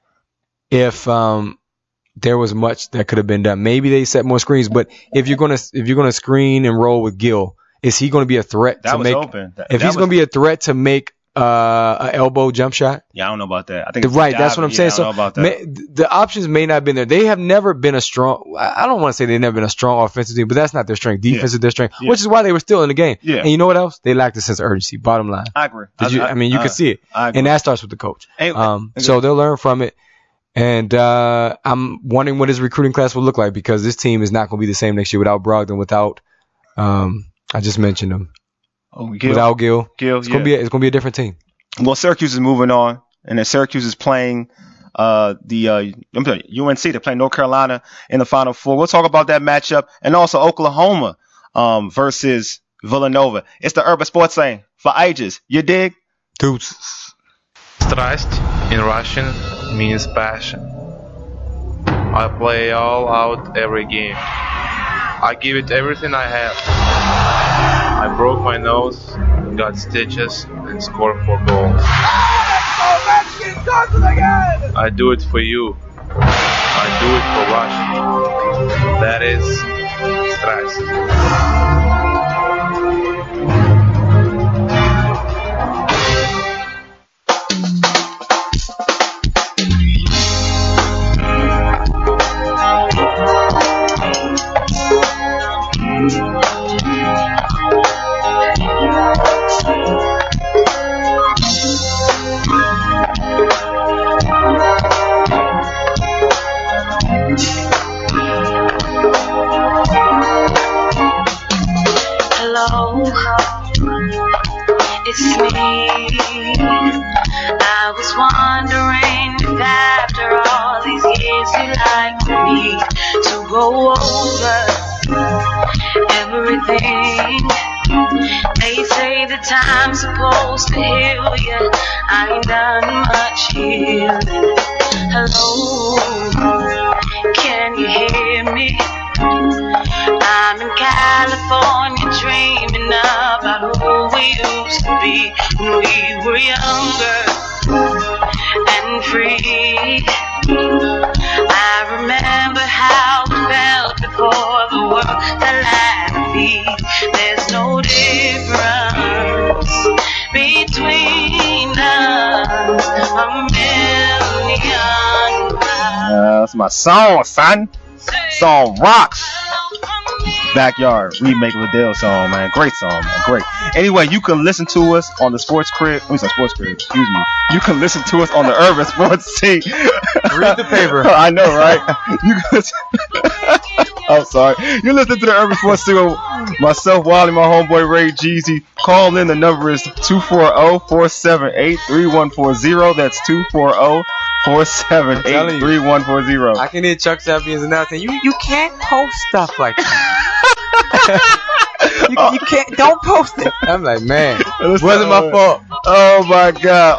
[SPEAKER 3] there was much that could have been done. Maybe they set more screens, but if you're gonna screen and roll with Gill, is he going to be a threat to make? If he's going to be a threat to make an elbow jump shot?
[SPEAKER 2] Yeah, I don't know about that. I think
[SPEAKER 3] right. That's what I'm saying. So the options may not have been there. They have never been a strong. I don't want to say they've never been a strong offensive team, but that's not their strength. Defense is their strength, which is why they were still in the game. Yeah. And you know what else? They lacked a sense of urgency. Bottom line.
[SPEAKER 2] I agree.
[SPEAKER 3] You can see it, and that starts with the coach. So they'll learn from it. And I'm wondering what his recruiting class will look like because this team is not going to be the same next year without Brogdon, without I just mentioned him. Without Gill. It's going to be a different team.
[SPEAKER 2] Well, Syracuse is moving on, and then Syracuse is playing UNC. They're playing North Carolina in the Final Four. We'll talk about that matchup, and also Oklahoma versus Villanova. It's the Urban Sports Zone for ages. You dig?
[SPEAKER 3] Dudes.
[SPEAKER 9] Страсть in Russian means passion. I play all out every game. I give it everything I have. I broke my nose, got stitches, and scored 4 goals. I do it for you. I do it for Russia. That is страсть.
[SPEAKER 10] It's me. I was wondering if after all these years you'd like me to go over everything. They say the time's supposed to heal you. I ain't done much healing. Hello, can you hear me? I'm in California dreaming about who we used to be when we were younger. and free. I remember how it felt before the world fell at our feet. There's no difference between us, a million miles.
[SPEAKER 2] That's my song, son. Song rocks. Backyard remake of Liddell song, man. Great song, man. Great. Anyway, you can listen to us on the Sports Crib. Sports Crib. Excuse me. You can listen to us on the Urban Sports Scene.
[SPEAKER 3] Read the paper.
[SPEAKER 2] I know, right? You can listen. I'm sorry. You listen to the Urban Sports Scene with myself, Wally, my homeboy Ray Jeezy. Call in. The number is 240-478-3140. That's 240-478-3140.
[SPEAKER 3] I can hear Chuck Champions announcing, you can't post stuff like that. you can't, don't post it. I'm like, man, it wasn't my fault.
[SPEAKER 2] Oh my God.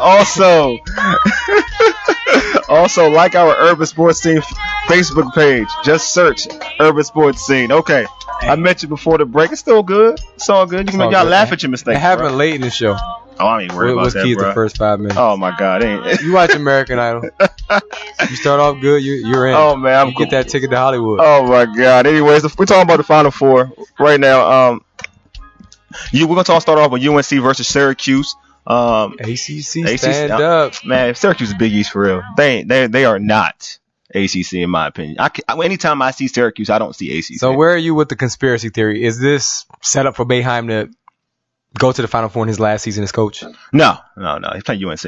[SPEAKER 2] Also like our Urban Sports Scene Facebook page. Just search Urban Sports Scene. Okay. I mentioned before the break. It's still good. It's all good. You can y'all laugh at your mistakes.
[SPEAKER 3] It happened late in the show.
[SPEAKER 2] Oh, I ain't worried about that,
[SPEAKER 3] key
[SPEAKER 2] bro.
[SPEAKER 3] the first 5 minutes.
[SPEAKER 2] Oh my God.
[SPEAKER 3] You watch American Idol. You start off good, you're in.
[SPEAKER 2] Oh man,
[SPEAKER 3] you get that ticket to Hollywood.
[SPEAKER 2] Oh my God. Anyways, we're talking about the Final Four right now. We're gonna start off with UNC versus Syracuse.
[SPEAKER 3] ACC stand up,
[SPEAKER 2] man. Syracuse is Big East for real. They are not ACC in my opinion. Anytime I see Syracuse, I don't see ACC.
[SPEAKER 3] So where are you with the conspiracy theory? Is this set up for Boeheim to go to the Final Four in his last season as coach?
[SPEAKER 2] No. He's playing UNC.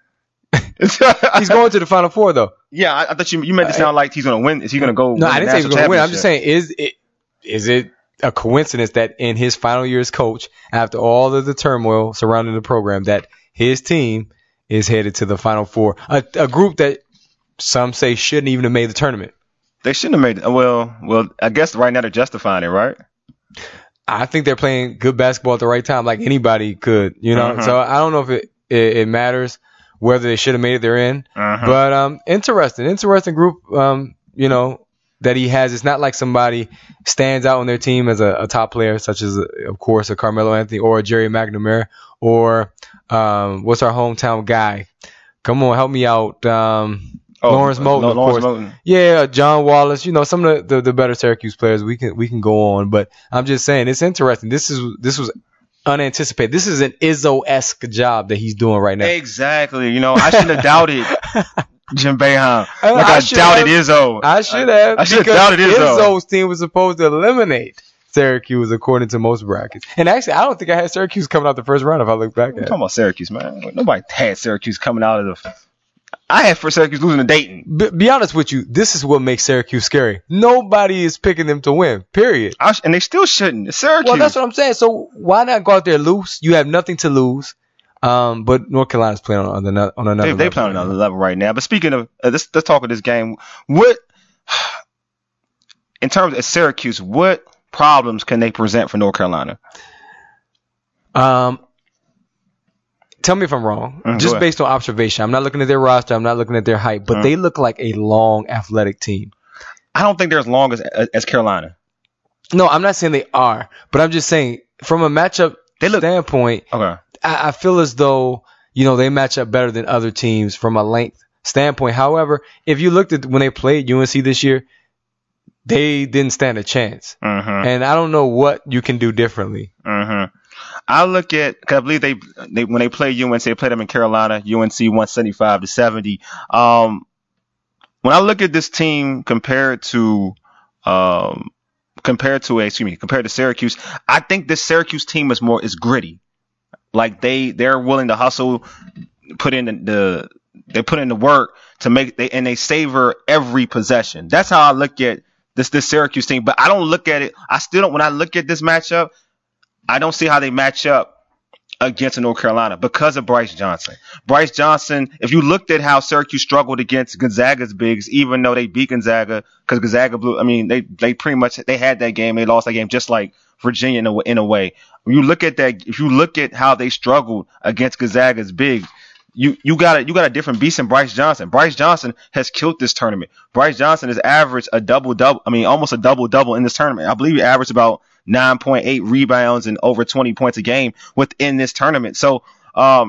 [SPEAKER 3] He's going to the Final Four though.
[SPEAKER 2] Yeah, I thought you meant to sound like he's going to win. Is he going to go?
[SPEAKER 3] No, I didn't say he's going to win. I'm just saying, is it a coincidence that in his final year as coach, after all of the turmoil surrounding the program, that his team is headed to the Final Four? A group that some say shouldn't even have made the tournament.
[SPEAKER 2] They shouldn't have made it. Well, I guess right now they're justifying it, right?
[SPEAKER 3] I think they're playing good basketball at the right time, like anybody could, you know.
[SPEAKER 2] Uh-huh.
[SPEAKER 3] So I don't know if it matters whether they should have made it. They're in, but interesting group. That he has. It's not like somebody stands out on their team as a top player, such as of course a Carmelo Anthony or a Jerry McNamara or what's our hometown guy? Come on, help me out. Lawrence Moten, of course. Moten. Yeah, John Wallace. Some of the better Syracuse players. We can go on, but I'm just saying it's interesting. This was unanticipated. This is an Izzo-esque job that he's doing right now.
[SPEAKER 2] Exactly. I shouldn't have doubted Jim Boeheim. I doubted Izzo.
[SPEAKER 3] I should have.
[SPEAKER 2] I should have doubted Izzo.
[SPEAKER 3] Izzo's team was supposed to eliminate Syracuse according to most brackets. And actually, I don't think I had Syracuse coming out the first round if I look back at it.
[SPEAKER 2] I'm talking about Syracuse, man. Nobody had Syracuse coming out of the... I had for Syracuse losing to Dayton.
[SPEAKER 3] Be honest with you, this is what makes Syracuse scary. Nobody is picking them to win, period.
[SPEAKER 2] And they still shouldn't. It's Syracuse.
[SPEAKER 3] Well, that's what I'm saying. So why not go out there loose? You have nothing to lose. But North Carolina's playing on another level.
[SPEAKER 2] They playing on another level right now. But speaking of, let's talk of this game. What, in terms of Syracuse, what problems can they present for North Carolina?
[SPEAKER 3] Tell me if I'm wrong. Just based on observation. I'm not looking at their roster. I'm not looking at their height. But they look like a long, athletic team.
[SPEAKER 2] I don't think they're as long as Carolina.
[SPEAKER 3] No, I'm not saying they are. But I'm just saying, from a matchup standpoint, I feel as though, they match up better than other teams from a length standpoint. However, if you looked at when they played UNC this year, they didn't stand a chance. And I don't know what you can do differently.
[SPEAKER 2] I look at, because I believe they when they played UNC, they played them in Carolina, UNC 175-70. When I look at this team compared to Syracuse, I think this Syracuse team is gritty. Like they're willing to hustle, they put in the work to and they savor every possession. That's how I look at this Syracuse team. But I don't look at it. I still don't. When I look at this matchup, I don't see how they match up against North Carolina because of Bryce Johnson. Bryce Johnson, if you looked at how Syracuse struggled against Gonzaga's bigs, even though they beat Gonzaga, because Gonzaga blew, they pretty much, they had that game. They lost that game just like Virginia in a way. When you look at that, if you look at how they struggled against Gonzaga's bigs, you got a different beast in Bryce Johnson. Bryce Johnson has killed this tournament. Bryce Johnson has averaged almost a double-double in this tournament. I believe he averaged about 9.8 rebounds and over 20 points a game within this tournament. So,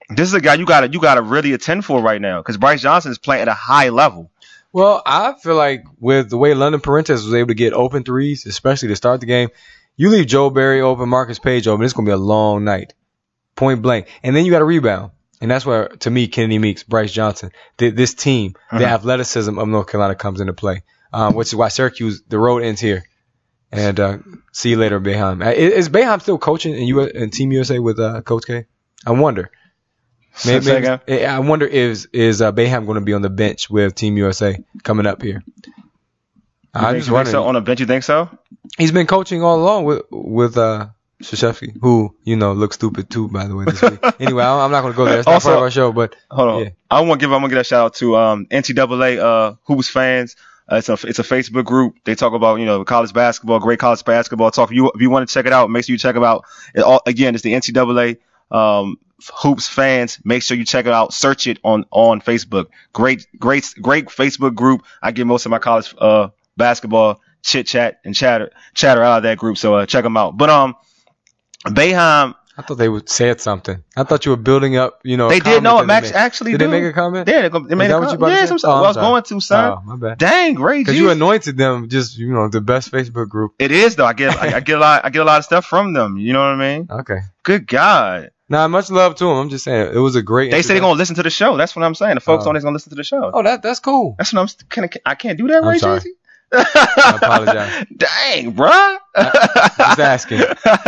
[SPEAKER 2] This is a guy you gotta really attend for right now because Bryce Johnson is playing at a high level.
[SPEAKER 3] Well, I feel like with the way London Parentes was able to get open threes, especially to start the game, you leave Joe Barry open, Marcus Page open, it's going to be a long night. Point blank. And then you got to rebound. And that's where, to me, Kennedy Meeks, Bryce Johnson, this team, the athleticism of North Carolina comes into play, which is why Syracuse, the road ends here. And see you later, Boeheim. Is Boeheim still coaching in Team USA with Coach K? I wonder. Maybe I wonder is Boeheim going to be on the bench with Team USA coming up here?
[SPEAKER 2] You think so? On a bench, you think so?
[SPEAKER 3] He's been coaching all along with Krzyzewski, who looks stupid too, by the way, this week. Anyway, I'm not going to go there. It's not part of our show, but
[SPEAKER 2] hold on. Yeah. I'm gonna give a shout out to NCAA Hoops fans. It's a Facebook group. They talk about college basketball, great college basketball talk. If you want to check it out, make sure you check it out. Again, it's the NCAA Hoops fans. Make sure you check it out. Search it on Facebook. Great Facebook group. I get most of my college basketball chit chat and chatter out of that group. So check them out. But Boeheim.
[SPEAKER 3] I thought they would say something. I thought you were building up,
[SPEAKER 2] They did know Max actually.
[SPEAKER 3] Did they make a comment?
[SPEAKER 2] Yeah, they made a comment. Yeah, I was going to, son.
[SPEAKER 3] Oh, my bad.
[SPEAKER 2] Dang, great.
[SPEAKER 3] Because you anointed them, just the best Facebook group.
[SPEAKER 2] It is though. I get a lot of stuff from them. You know what I mean?
[SPEAKER 3] Okay.
[SPEAKER 2] Good God.
[SPEAKER 3] Nah, much love to them. I'm just saying it was a great.
[SPEAKER 2] They say they're gonna listen to the show. That's what I'm saying. The folks on this gonna listen to the show.
[SPEAKER 3] Oh, that's cool.
[SPEAKER 2] That's what I can't do that, Ray
[SPEAKER 3] Sorry. I apologize.
[SPEAKER 2] Dang, bruh.
[SPEAKER 3] Just asking.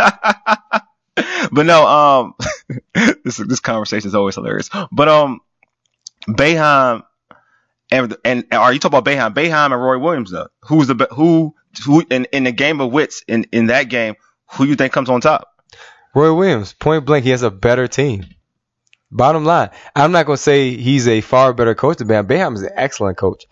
[SPEAKER 2] But no, this conversation is always hilarious. But Boeheim and are you talking about Boeheim and Roy Williams though? Who in the game of wits in that game? Who you think comes on top?
[SPEAKER 3] Roy Williams, point blank, he has a better team. Bottom line, I'm not gonna say he's a far better coach than Boeheim. Boeheim is an excellent coach.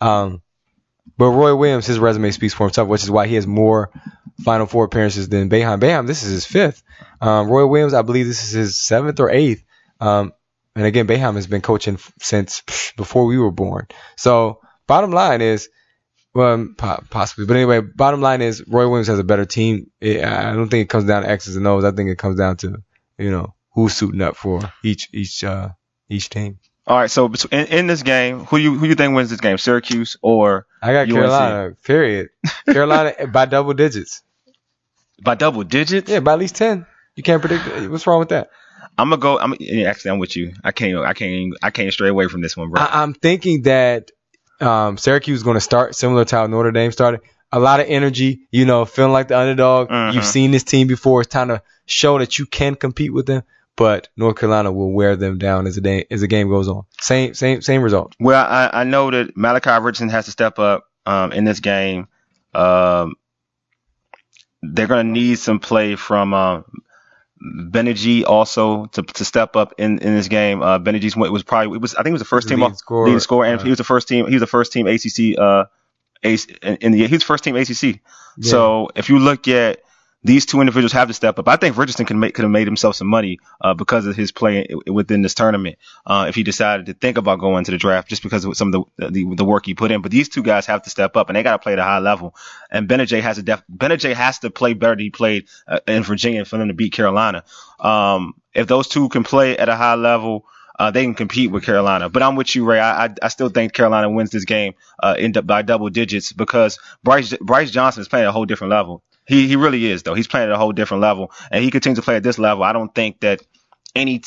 [SPEAKER 3] But Roy Williams, his resume speaks for himself, which is why he has more Final Four appearances than Boeheim. Boeheim, this is his 5th. Roy Williams, I believe this is his 7th or 8th. And again, Boeheim has been coaching since before we were born. So bottom line is, well, possibly. But anyway, bottom line is Roy Williams has a better team. I don't think it comes down to X's and O's. I think it comes down to, who's suiting up for each team.
[SPEAKER 2] All right, so in this game, who you think wins this game? Syracuse or
[SPEAKER 3] I got
[SPEAKER 2] UNC?
[SPEAKER 3] Carolina, period. Carolina by double digits.
[SPEAKER 2] By double digits?
[SPEAKER 3] Yeah, by at least 10. You can't predict it. What's wrong with that?
[SPEAKER 2] I'm gonna go. Actually, I'm with you. I can't stray away from this one, bro.
[SPEAKER 3] I'm thinking that Syracuse is going to start similar to how Notre Dame started. A lot of energy, feeling like the underdog.
[SPEAKER 2] Mm-hmm.
[SPEAKER 3] You've seen this team before. It's time to show that you can compete with them. But North Carolina will wear them down as the game goes on. Same result.
[SPEAKER 2] Well, I know that Malachi Richardson has to step up in this game. They're going to need some play from Benigi also to step up in this game. Benigi was I think he was the first team leading scorer, and he was the first team ACC. He was first team ACC. Yeah. So if you look at these two individuals have to step up. I think Richardson could have made himself some money because of his play within this tournament. If he decided to think about going to the draft, just because of some of the work he put in. But these two guys have to step up, and they got to play at a high level. And Benigi has to play better than he played in Virginia for them to beat Carolina. If those two can play at a high level, they can compete with Carolina. But I'm with you, Ray. I still think Carolina wins this game by double digits because Bryce Johnson is playing at a whole different level. He really is, though. He's playing at a whole different level, and he continues to play at this level. I don't think that any of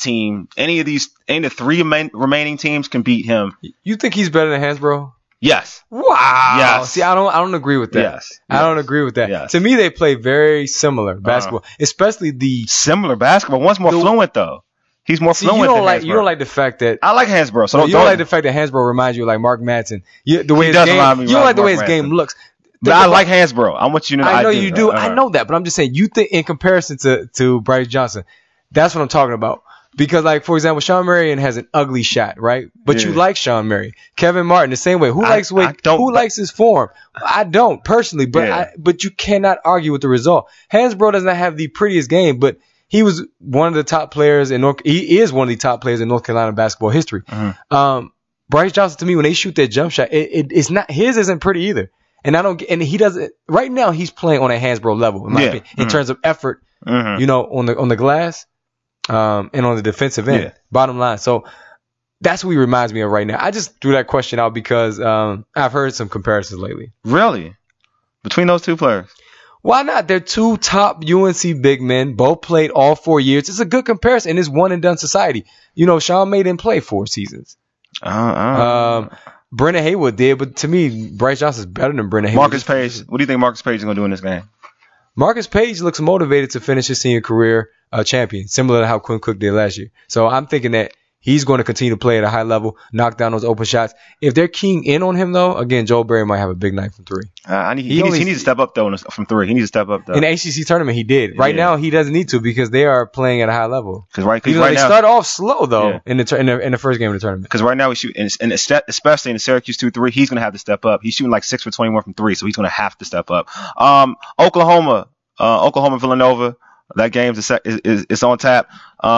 [SPEAKER 2] the three remaining teams can beat him.
[SPEAKER 3] You think he's better than Hansbrough?
[SPEAKER 2] Yes.
[SPEAKER 3] Wow.
[SPEAKER 2] Yes.
[SPEAKER 3] See, I don't agree with that.
[SPEAKER 2] Yes.
[SPEAKER 3] I don't agree with that.
[SPEAKER 2] Yes.
[SPEAKER 3] To me, they play very similar basketball, especially the
[SPEAKER 2] similar basketball. One's more fluent, though. He's more fluent than Hansbrough.
[SPEAKER 3] You don't like the fact that
[SPEAKER 2] I like Hansbrough. So
[SPEAKER 3] you don't like the fact that Hansbrough reminds you of like Mark Madsen. The way
[SPEAKER 2] he
[SPEAKER 3] his
[SPEAKER 2] does
[SPEAKER 3] game,
[SPEAKER 2] remind me
[SPEAKER 3] you don't like the way his
[SPEAKER 2] Mark
[SPEAKER 3] game
[SPEAKER 2] Madsen.
[SPEAKER 3] looks.
[SPEAKER 2] But I like Hansbrough. I want you to know.
[SPEAKER 3] I know you do. I know that, but I'm just saying you think in comparison to Bryce Johnson, that's what I'm talking about. Because like for example, Sean Marion has an ugly shot, right? But you like Sean Marion. Kevin Martin the same way. Who likes his form? I don't personally, but you cannot argue with the result. Hansbrough does not have the prettiest game, but he was one of the top players he is one of the top players in North Carolina basketball history.
[SPEAKER 2] Mm-hmm.
[SPEAKER 3] Bryce Johnson, to me, when they shoot that jump shot, it's not his isn't pretty either. And he doesn't right now. He's playing on a Hansbrough level, in my opinion, in terms of effort. Mm-hmm. On the glass. and on the defensive end.
[SPEAKER 2] Yeah.
[SPEAKER 3] Bottom line. So that's what he reminds me of right now. I just threw that question out because I've heard some comparisons lately.
[SPEAKER 2] Really? Between those two players?
[SPEAKER 3] Why not? They're two top UNC big men. Both played all 4 years. It's a good comparison in this one-and-done society. You know, Sean May didn't play 4 seasons. Brennan Haywood did, but to me, Bryce Johnson's better than Brennan Haywood.
[SPEAKER 2] Marcus Page. What do you think Marcus Page is going to do in this game?
[SPEAKER 3] Marcus Page looks motivated to finish his senior career champion, similar to how Quinn Cook did last year. So I'm thinking that he's going to continue to play at a high level, knock down those open shots. If they're keying in on him, though, again, Joel Berry might have a big night from 3.
[SPEAKER 2] He needs to step up, though, from 3. He needs to step up, though.
[SPEAKER 3] In the ACC tournament, he did. Right now, he doesn't need to because they are playing at a high level.
[SPEAKER 2] Because right
[SPEAKER 3] they
[SPEAKER 2] now,
[SPEAKER 3] start off slow, though, in the first game of the tournament.
[SPEAKER 2] Because right now, we shoot, and especially in the Syracuse 2-3, he's going to have to step up. He's shooting like 6 for 21 from 3, so he's going to have to step up. Oklahoma, Villanova, that game is on tap.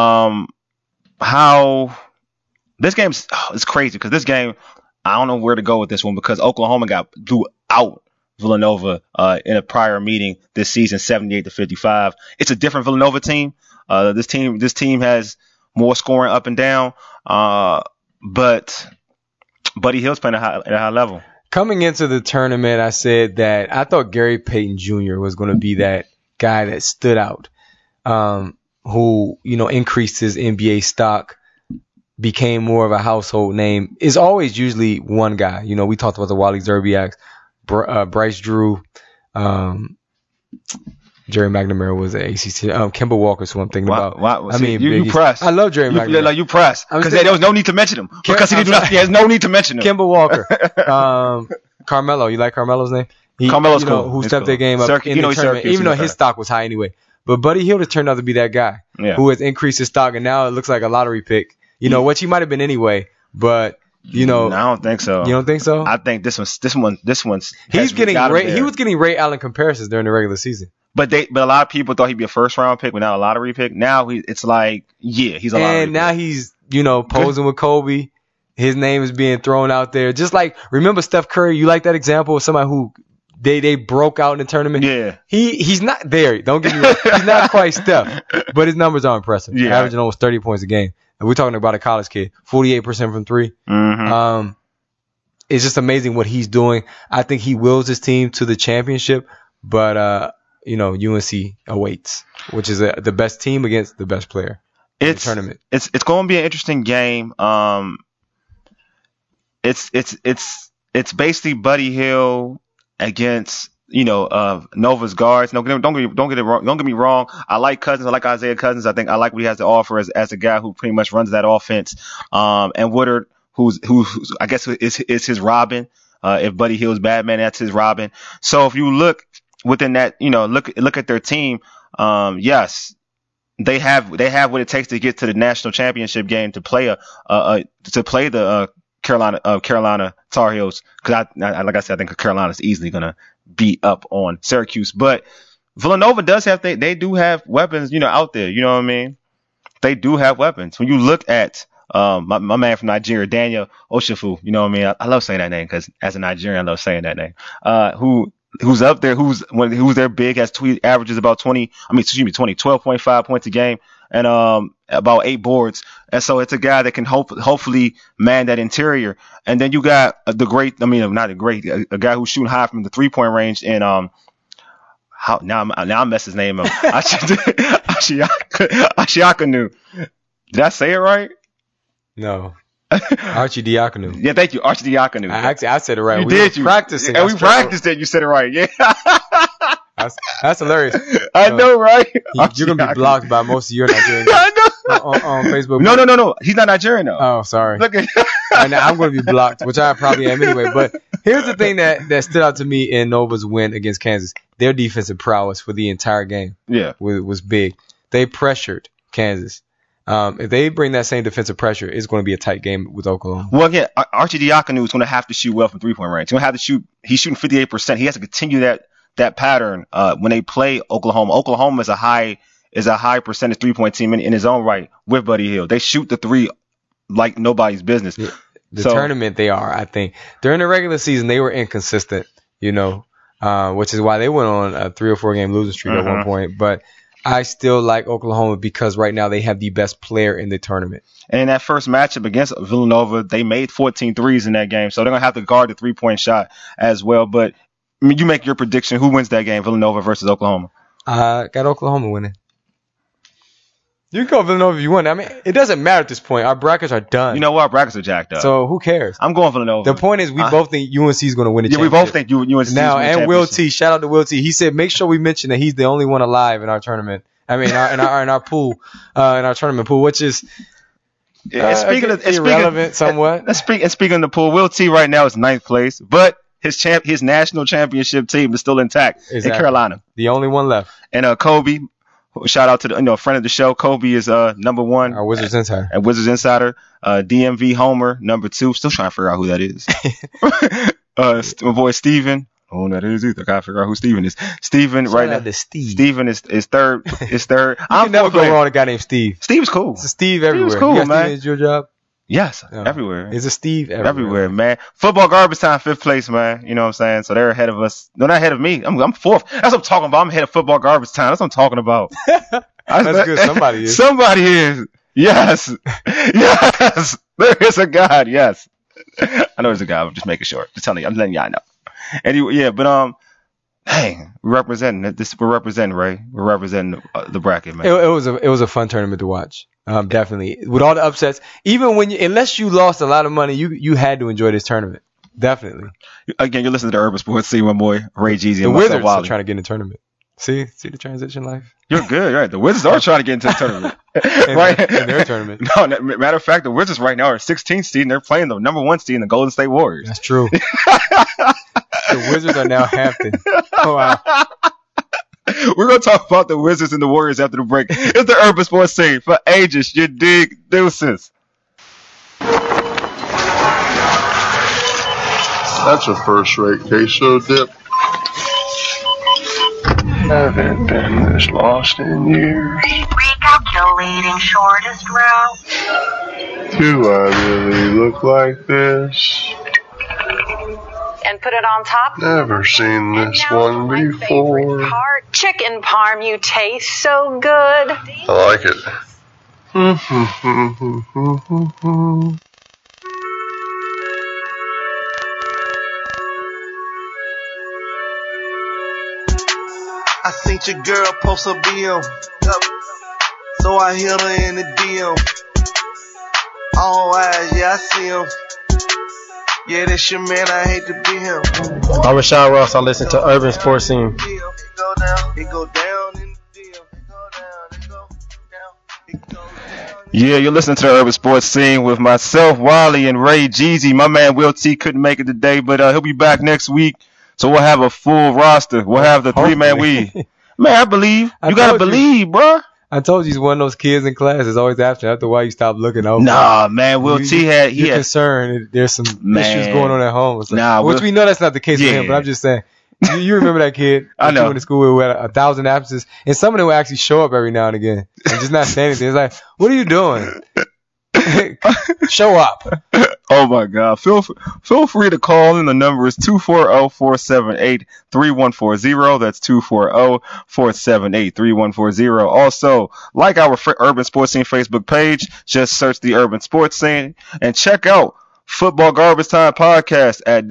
[SPEAKER 2] This game is crazy because this game, I don't know where to go with this one because Oklahoma blew out Villanova in a prior meeting this season, 78-55. It's a different Villanova team. This team has more scoring up and down, but Buddy Hield's playing at a high level.
[SPEAKER 3] Coming into the tournament, I said that I thought Gary Payton Jr. was going to be that guy that stood out, who increased his NBA stock, became more of a household name. Is always usually one guy. We talked about the Wally Zerbiaks, Bryce Drew, Jerry McNamara was an ACC. Kemba Walker's who I'm thinking about.
[SPEAKER 2] You press.
[SPEAKER 3] I love Jerry McNamara.
[SPEAKER 2] Like you press because there was no need to mention him because he has no need to mention him.
[SPEAKER 3] Kemba Walker, Carmelo. You like Carmelo's name?
[SPEAKER 2] Carmelo's cool.
[SPEAKER 3] Who stepped their game up in the tournament, even though his stock was high anyway. But Buddy Hield has turned out to be that guy who has increased his stock, and now it looks like a lottery pick. Which he might have been anyway, but I
[SPEAKER 2] don't think so.
[SPEAKER 3] You don't think so?
[SPEAKER 2] I think this one's.
[SPEAKER 3] He was getting Ray Allen comparisons during the regular season.
[SPEAKER 2] But a lot of people thought he'd be a first round pick, but not a lottery pick. Now it's like, he's a lottery pick.
[SPEAKER 3] And now he's posing with Kobe. His name is being thrown out there. Just like, remember Steph Curry? You like that example of somebody who they broke out in the tournament?
[SPEAKER 2] Yeah.
[SPEAKER 3] He's not there. Don't get me wrong. He's not quite Steph, but his numbers are impressive.
[SPEAKER 2] Yeah.
[SPEAKER 3] Averaging almost 30 points a game. And we're talking about a college kid, 48% from 3.
[SPEAKER 2] Mm-hmm.
[SPEAKER 3] It's just amazing what he's doing. I think he wills his team to the championship, but UNC awaits, which is the best team against the best player in the tournament.
[SPEAKER 2] It's going to be an interesting game. It's basically Buddy Hield against Nova's guards. Don't get me wrong. I like Cousins. I like Isaiah Cousins. I think I like what he has to offer as a guy who pretty much runs that offense. And Woodard, who's I guess is his Robin. If Buddy Hield's Batman, that's his Robin. So if you look within that, look at their team. Yes, they have what it takes to get to the national championship game to play the Carolina Tar Heels. Because like I said, I think Carolina's easily gonna beat up on Syracuse. But Villanova does have they do have weapons, out there. You know what I mean? They do have weapons. When you look at my man from Nigeria, Daniel Oshofu, you know what I mean? I love saying that name because as a Nigerian, I love saying that name. Who's up there? Who's their big? Averages about 12.5 points a game and about 8 boards. And so it's a guy that can hopefully man that interior. And then you got a guy who's shooting high from the 3-point range. And now I messed his name up. Ashiakanu. Did I say it right?
[SPEAKER 3] No. Archie Diakonu.
[SPEAKER 2] Yeah, thank you, Archie Diakonu.
[SPEAKER 3] I said it right.
[SPEAKER 2] You
[SPEAKER 3] we
[SPEAKER 2] did.
[SPEAKER 3] Were practicing.
[SPEAKER 2] And we practiced it. You said it right. Yeah.
[SPEAKER 3] That's hilarious.
[SPEAKER 2] I know, right?
[SPEAKER 3] You're gonna be blocked by most of your Nigerian guys on Facebook.
[SPEAKER 2] No. He's not Nigerian though.
[SPEAKER 3] Oh, sorry.
[SPEAKER 2] Look at.
[SPEAKER 3] And I'm gonna be blocked, which I probably am anyway. But here's the thing that stood out to me in Nova's win against Kansas. Their defensive prowess for the entire game.
[SPEAKER 2] Yeah.
[SPEAKER 3] Was big. They pressured Kansas. If they bring that same defensive pressure, it's going to be a tight game with Oklahoma.
[SPEAKER 2] Well, again, Archie Diakonu is going to have to shoot well from 3-point range. He's going to have to shoot. He's shooting 58%. He has to continue that pattern when they play Oklahoma. Oklahoma is a high percentage 3-point team in his own right with Buddy Hield. They shoot the 3 like nobody's business.
[SPEAKER 3] The tournament they are, I think. During the regular season, they were inconsistent, which is why they went on a 3 or 4 game losing streak at one point. But I still like Oklahoma because right now they have the best player in the tournament.
[SPEAKER 2] And in that first matchup against Villanova, they made 14 threes in that game. So they're going to have to guard the 3-point shot as well. But I mean, you make your prediction. Who wins that game, Villanova versus Oklahoma?
[SPEAKER 3] Got Oklahoma winning. You can go Villanova if you want. I mean, it doesn't matter at this point. Our brackets are done.
[SPEAKER 2] You know what? Our brackets are jacked up.
[SPEAKER 3] So who cares?
[SPEAKER 2] I'm going Villanova.
[SPEAKER 3] The point is, we both think UNC is going to win the championship.
[SPEAKER 2] Yeah, we both think UNC is
[SPEAKER 3] now.
[SPEAKER 2] going to win the
[SPEAKER 3] And Will
[SPEAKER 2] championship.
[SPEAKER 3] T. Shout out to Will T. He said, make sure we mention that he's the only one alive in our tournament. I mean, in our pool, in our tournament pool, which is irrelevant somewhat.
[SPEAKER 2] Speaking of the pool, Will T. right now is 9th place, but his national championship team is still intact in Carolina.
[SPEAKER 3] The only one left.
[SPEAKER 2] And Kobe. Shout out to the friend of the show. Kobe is number 1.
[SPEAKER 3] Our Wizards Insider.
[SPEAKER 2] And Wizards Insider. DMV Homer, number 2. Still trying to figure out who that is. My boy Steven. I don't know who that is either. I gotta figure out who Steven is. Steven
[SPEAKER 3] Shout
[SPEAKER 2] right
[SPEAKER 3] out
[SPEAKER 2] now.
[SPEAKER 3] to Steve.
[SPEAKER 2] Steven is third.
[SPEAKER 3] I'm never go wrong with a guy named Steve.
[SPEAKER 2] Steve's cool.
[SPEAKER 3] It's a Steve everywhere.
[SPEAKER 2] Steve's cool,
[SPEAKER 3] you got
[SPEAKER 2] man.
[SPEAKER 3] Steve, is your job?
[SPEAKER 2] Yes, everywhere.
[SPEAKER 3] It's a Steve
[SPEAKER 2] everywhere, man. Football garbage time, 5th place, man. You know what I'm saying? So they're ahead of us. They're not ahead of me. I'm 4th. That's what I'm talking about. I'm ahead of football garbage time. That's what I'm talking about.
[SPEAKER 3] That's good. Somebody is.
[SPEAKER 2] Somebody is. Yes. Yes. There is a God. Yes. I know there's a God. I'm just making sure. Just telling you. I'm letting y'all know. Anyway, yeah, but dang, we're representing this. We're representing Ray. We're representing the bracket, man.
[SPEAKER 3] It was a fun tournament to watch. Definitely with all the upsets. Even unless you lost a lot of money, you had to enjoy this tournament. Definitely.
[SPEAKER 2] Again, you're listening to Urban Sports. See my boy Ray Jeezy
[SPEAKER 3] the
[SPEAKER 2] and
[SPEAKER 3] Wizards
[SPEAKER 2] myself, Wally.
[SPEAKER 3] are trying to get in the tournament. See the transition life.
[SPEAKER 2] You're good, right? The Wizards are trying to get into the tournament,
[SPEAKER 3] in their tournament.
[SPEAKER 2] No, matter of fact, the Wizards right now are 16th seed, and they're playing the number 1 seed, the Golden State Warriors.
[SPEAKER 3] That's true. The Wizards are now Hampton. Oh, wow.
[SPEAKER 5] We're going to talk about the Wizards and the Warriors after the break. It's the Urban Sports Scene for ages. You dig? Deuces.
[SPEAKER 11] That's a first-rate queso dip. Haven't been this lost in years.
[SPEAKER 10] Recalculating shortest route.
[SPEAKER 11] Do I really look like this?
[SPEAKER 12] And put it on top.
[SPEAKER 11] Never seen this one before.
[SPEAKER 12] Part chicken parm, you taste so good.
[SPEAKER 11] I like it.
[SPEAKER 13] I seen your girl post a BM, so I hit her in the DM. All eyes, yeah, I see him. Yeah, that's your man, I hate to be him.
[SPEAKER 14] I'm Rashad Ross. I listen to Urban Sports Scene.
[SPEAKER 2] Yeah, you're listening to the Urban Sports Scene with myself, Wally, and Ray Jeezy. My man Will T couldn't make it today, but he'll be back next week. So we'll have a full roster. We'll have the 3-man weave. Man, I believe. You gotta believe, bro.
[SPEAKER 3] I told you he's one of those kids in class that's always after a while you stop looking over.
[SPEAKER 2] Nah, man, Will T had
[SPEAKER 3] you're concerned there's some issues going on at home. Like,
[SPEAKER 2] nah,
[SPEAKER 3] which we know that's not the case with him, but I'm just saying. You remember that kid
[SPEAKER 2] I know.
[SPEAKER 3] You went to school with who had 1,000 absences, and some of them would actually show up every now and again and just not say anything. It's like, what are you doing? Show up.
[SPEAKER 2] Oh my God. Feel free to call in. The number is 240-478-3140. That's 240-478-3140. Also, like our Urban Sports Scene Facebook page, just search the Urban Sports Scene and check out Football Garbage Time podcast at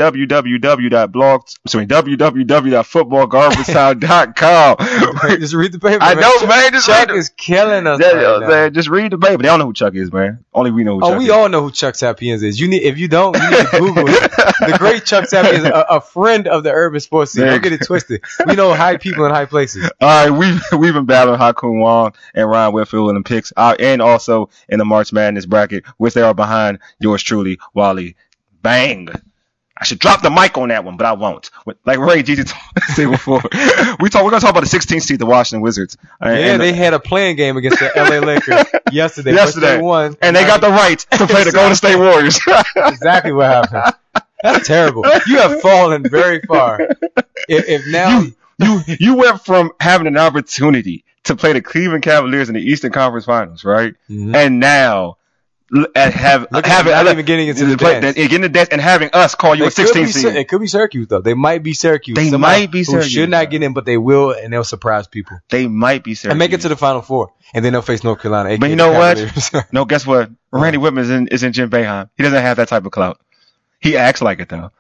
[SPEAKER 2] www.footballgarbagetime.com.
[SPEAKER 3] Just read the paper.
[SPEAKER 2] I know, man.
[SPEAKER 3] Chuck is killing us. Right
[SPEAKER 2] just read the paper. They don't know who Chuck is, man. Only we know who Chuck is.
[SPEAKER 3] Oh, we all know who Chuck Sapiens is. If you don't, you need to Google it. The great Chuck Sapiens, a friend of the Urban Sports Scene. Don't get it twisted. We know high people in high places.
[SPEAKER 2] All right, we've been battling Hakun Wong and Ryan Whitfield in the picks, and also in the March Madness bracket, which they are behind yours truly, Wally. Bang! I should drop the mic on that one, but I won't. Like Ray Jeezy said before, we're gonna talk about the 16th seed, the Washington Wizards.
[SPEAKER 3] They had a playing game against the LA Lakers yesterday.
[SPEAKER 2] They
[SPEAKER 3] won,
[SPEAKER 2] and they got the right to play the Golden State Warriors.
[SPEAKER 3] Exactly what happened. That's terrible. You have fallen very far. If now
[SPEAKER 2] you went from having an opportunity to play the Cleveland Cavaliers in the Eastern Conference Finals, right? Mm-hmm. And now
[SPEAKER 3] not even getting into the dance.
[SPEAKER 2] Getting the dance and having us call you a 16 seed.
[SPEAKER 3] It could be Syracuse though. They might be Syracuse.
[SPEAKER 2] They might be Syracuse.
[SPEAKER 3] Who should not get in, but they will, and they'll surprise people.
[SPEAKER 2] They might be Syracuse
[SPEAKER 3] and make it to the Final Four, and then they'll face North Carolina.
[SPEAKER 2] But you know what? No, guess what? Randy Whitman is in Jim Boeheim. He doesn't have that type of clout. He acts like it though.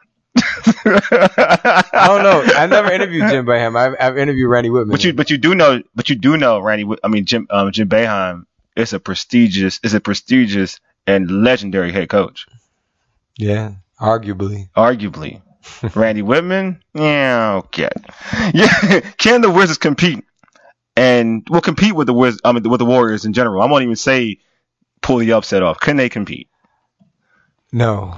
[SPEAKER 3] I don't know. I never interviewed Jim Boeheim. I've interviewed Randy Whitman.
[SPEAKER 2] But you do know Randy. Jim Boeheim is a prestigious and legendary head coach.
[SPEAKER 3] Yeah, arguably.
[SPEAKER 2] Randy Whitman, yeah, okay. Yeah, can the Wizards compete? And we'll compete with the with the Warriors in general. I won't even say pull the upset off. Can they compete?
[SPEAKER 3] No.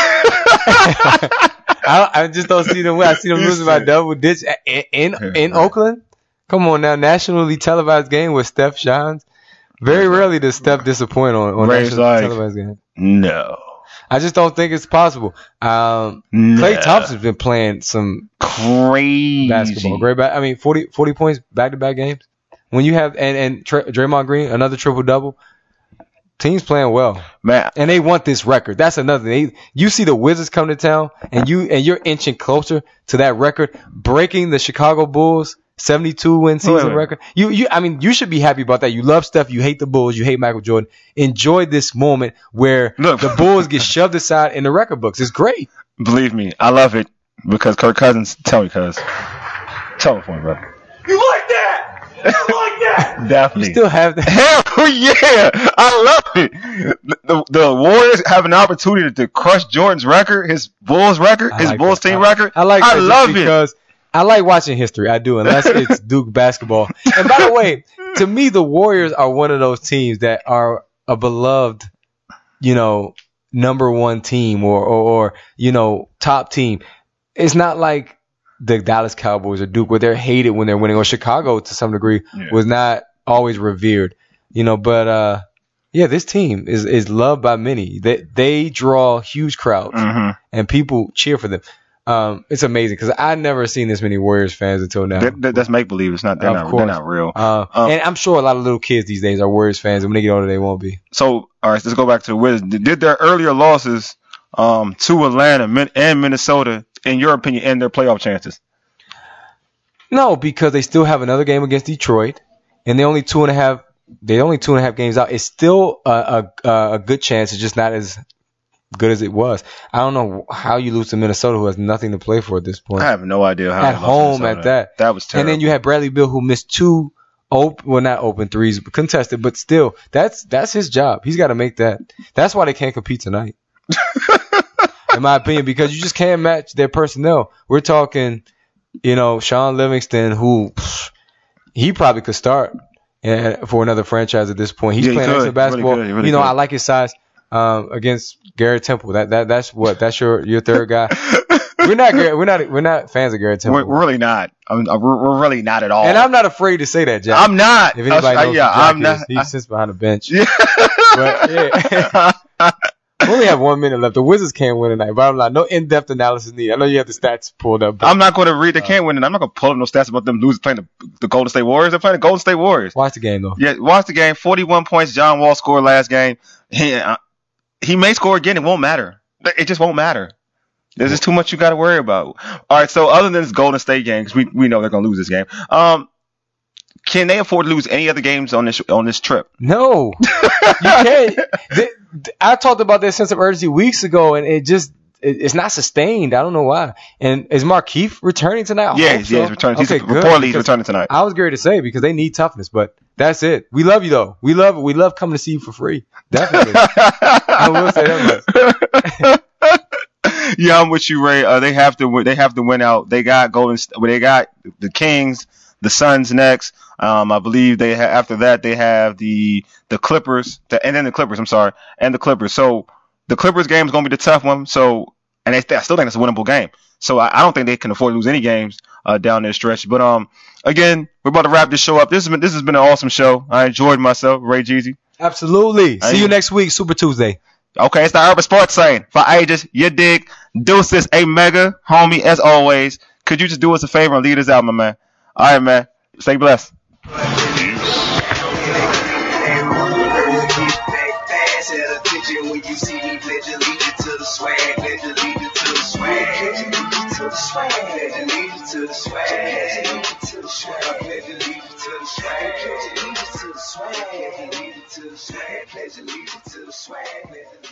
[SPEAKER 3] I just don't see them win. I see them losing by double digits in Oakland. Come on now, nationally televised game with Steph shines. Very rarely does Steph disappoint on nationally televised game.
[SPEAKER 2] No.
[SPEAKER 3] I just don't think it's possible. Klay Thompson's been playing some
[SPEAKER 2] crazy
[SPEAKER 3] basketball. 40 points back-to-back games. When you have and Draymond Green, another triple-double. Team's playing well,
[SPEAKER 2] man,
[SPEAKER 3] and they want this record. That's another thing. You see the Wizards come to town, and you're inching closer to that record, breaking the Chicago Bulls 72-win season record. You should be happy about that. You love Steph. You hate the Bulls. You hate Michael Jordan. Enjoy this moment where the Bulls get shoved aside in the record books. It's great.
[SPEAKER 2] Believe me, I love it because Kirk Cousins. Tell me, for me, brother.
[SPEAKER 6] You like that? You like that?
[SPEAKER 2] Definitely.
[SPEAKER 3] You still have that.
[SPEAKER 2] Hell yeah. I love it. The Warriors have an opportunity to crush Jordan's record, his Bulls record, his Bulls team record.
[SPEAKER 3] I love it. Because I like watching history. I do, unless it's Duke basketball. And by the way, to me, the Warriors are one of those teams that are a beloved, number one team or top team. It's not like the Dallas Cowboys or Duke, where they're hated when they're winning, or Chicago to some degree was not always revered, but this team is loved by many. They draw huge crowds and people cheer for them. It's amazing because I never seen this many Warriors fans until now.
[SPEAKER 2] That's make believe. It's not. They're not real.
[SPEAKER 3] And I'm sure a lot of little kids these days are Warriors fans, and when they get older, they won't be.
[SPEAKER 2] So, all right, let's go back to the Wizards. Did their earlier losses to Atlanta and Minnesota, in your opinion, end their playoff chances?
[SPEAKER 3] No, because they still have another game against Detroit, and they're only 2.5 games out. It's still a good chance. It's just not as good as it was. I don't know how you lose to Minnesota, who has nothing to play for at this point.
[SPEAKER 2] I have no idea how.
[SPEAKER 3] At home at that.
[SPEAKER 2] That was terrible.
[SPEAKER 3] And then you had Bradley Beal, who missed two not open threes, but contested, but still, that's his job. He's got to make that. That's why they can't compete tonight. In my opinion, because you just can't match their personnel. We're talking, Sean Livingston, who he probably could start for another franchise at this point. He's playing excellent basketball. Really good. I like his size against Garrett Temple. That's your third guy. We're not fans of Garrett Temple.
[SPEAKER 2] We're really not. We're really not at all.
[SPEAKER 3] And I'm not afraid to say that, Jack.
[SPEAKER 2] I'm not.
[SPEAKER 3] If anybody knows who Jack is, he sits behind the bench.
[SPEAKER 2] Yeah.
[SPEAKER 3] But, yeah. We only have 1 minute left. The Wizards can't win tonight. Bottom line, no in-depth analysis needed. I know you have the stats pulled up.
[SPEAKER 2] I'm not going to read. They can't win, and I'm not going to pull up no stats about them losing playing the Golden State Warriors. They're playing the Golden State Warriors.
[SPEAKER 3] Watch the game, though.
[SPEAKER 2] Yeah, watch the game. 41 points. John Wall scored last game. He may score again. It won't matter. It just won't matter. There's just too much you got to worry about. All right, so other than this Golden State game, because we know they're going to lose this game, can they afford to lose any other games on this trip?
[SPEAKER 3] No. You can't. I talked about this sense of urgency weeks ago, and it's not sustained. I don't know why. And is Markieff returning tonight?
[SPEAKER 2] Yeah, he's returning. Okay, he's reportedly returning tonight.
[SPEAKER 3] I was going to say, because they need toughness, but that's it. We love you, though. We love coming to see you for free. Definitely. I will say that much.
[SPEAKER 2] Yeah, I'm with you, Ray. They have to win out. They got the Kings, the Suns next. I believe after that they have the Clippers, and then the Clippers. I'm sorry, and the Clippers. So the Clippers game is going to be the tough one. So, and I still think it's a winnable game. So I don't think they can afford to lose any games down their stretch. But again, we're about to wrap this show up. This has been an awesome show. I enjoyed myself, Ray Jeezy.
[SPEAKER 3] Absolutely. See you next week, Super Tuesday.
[SPEAKER 2] Okay, it's the Urban Sports Saying. For ages, you dig. Deuces, a mega homie, as always. Could you just do us a favor and lead us out, my man? All right, man. Stay blessed.
[SPEAKER 15] You see me pledge allegiance to the swag, pledge allegiance to the swag, pledge allegiance to the swag, pledge allegiance to the swag, pledge allegiance to the swag, pledge allegiance to the swag, pledge allegiance to the swag, pledge allegiance to the swag, pledge allegiance to the swag, pledge allegiance to the swag.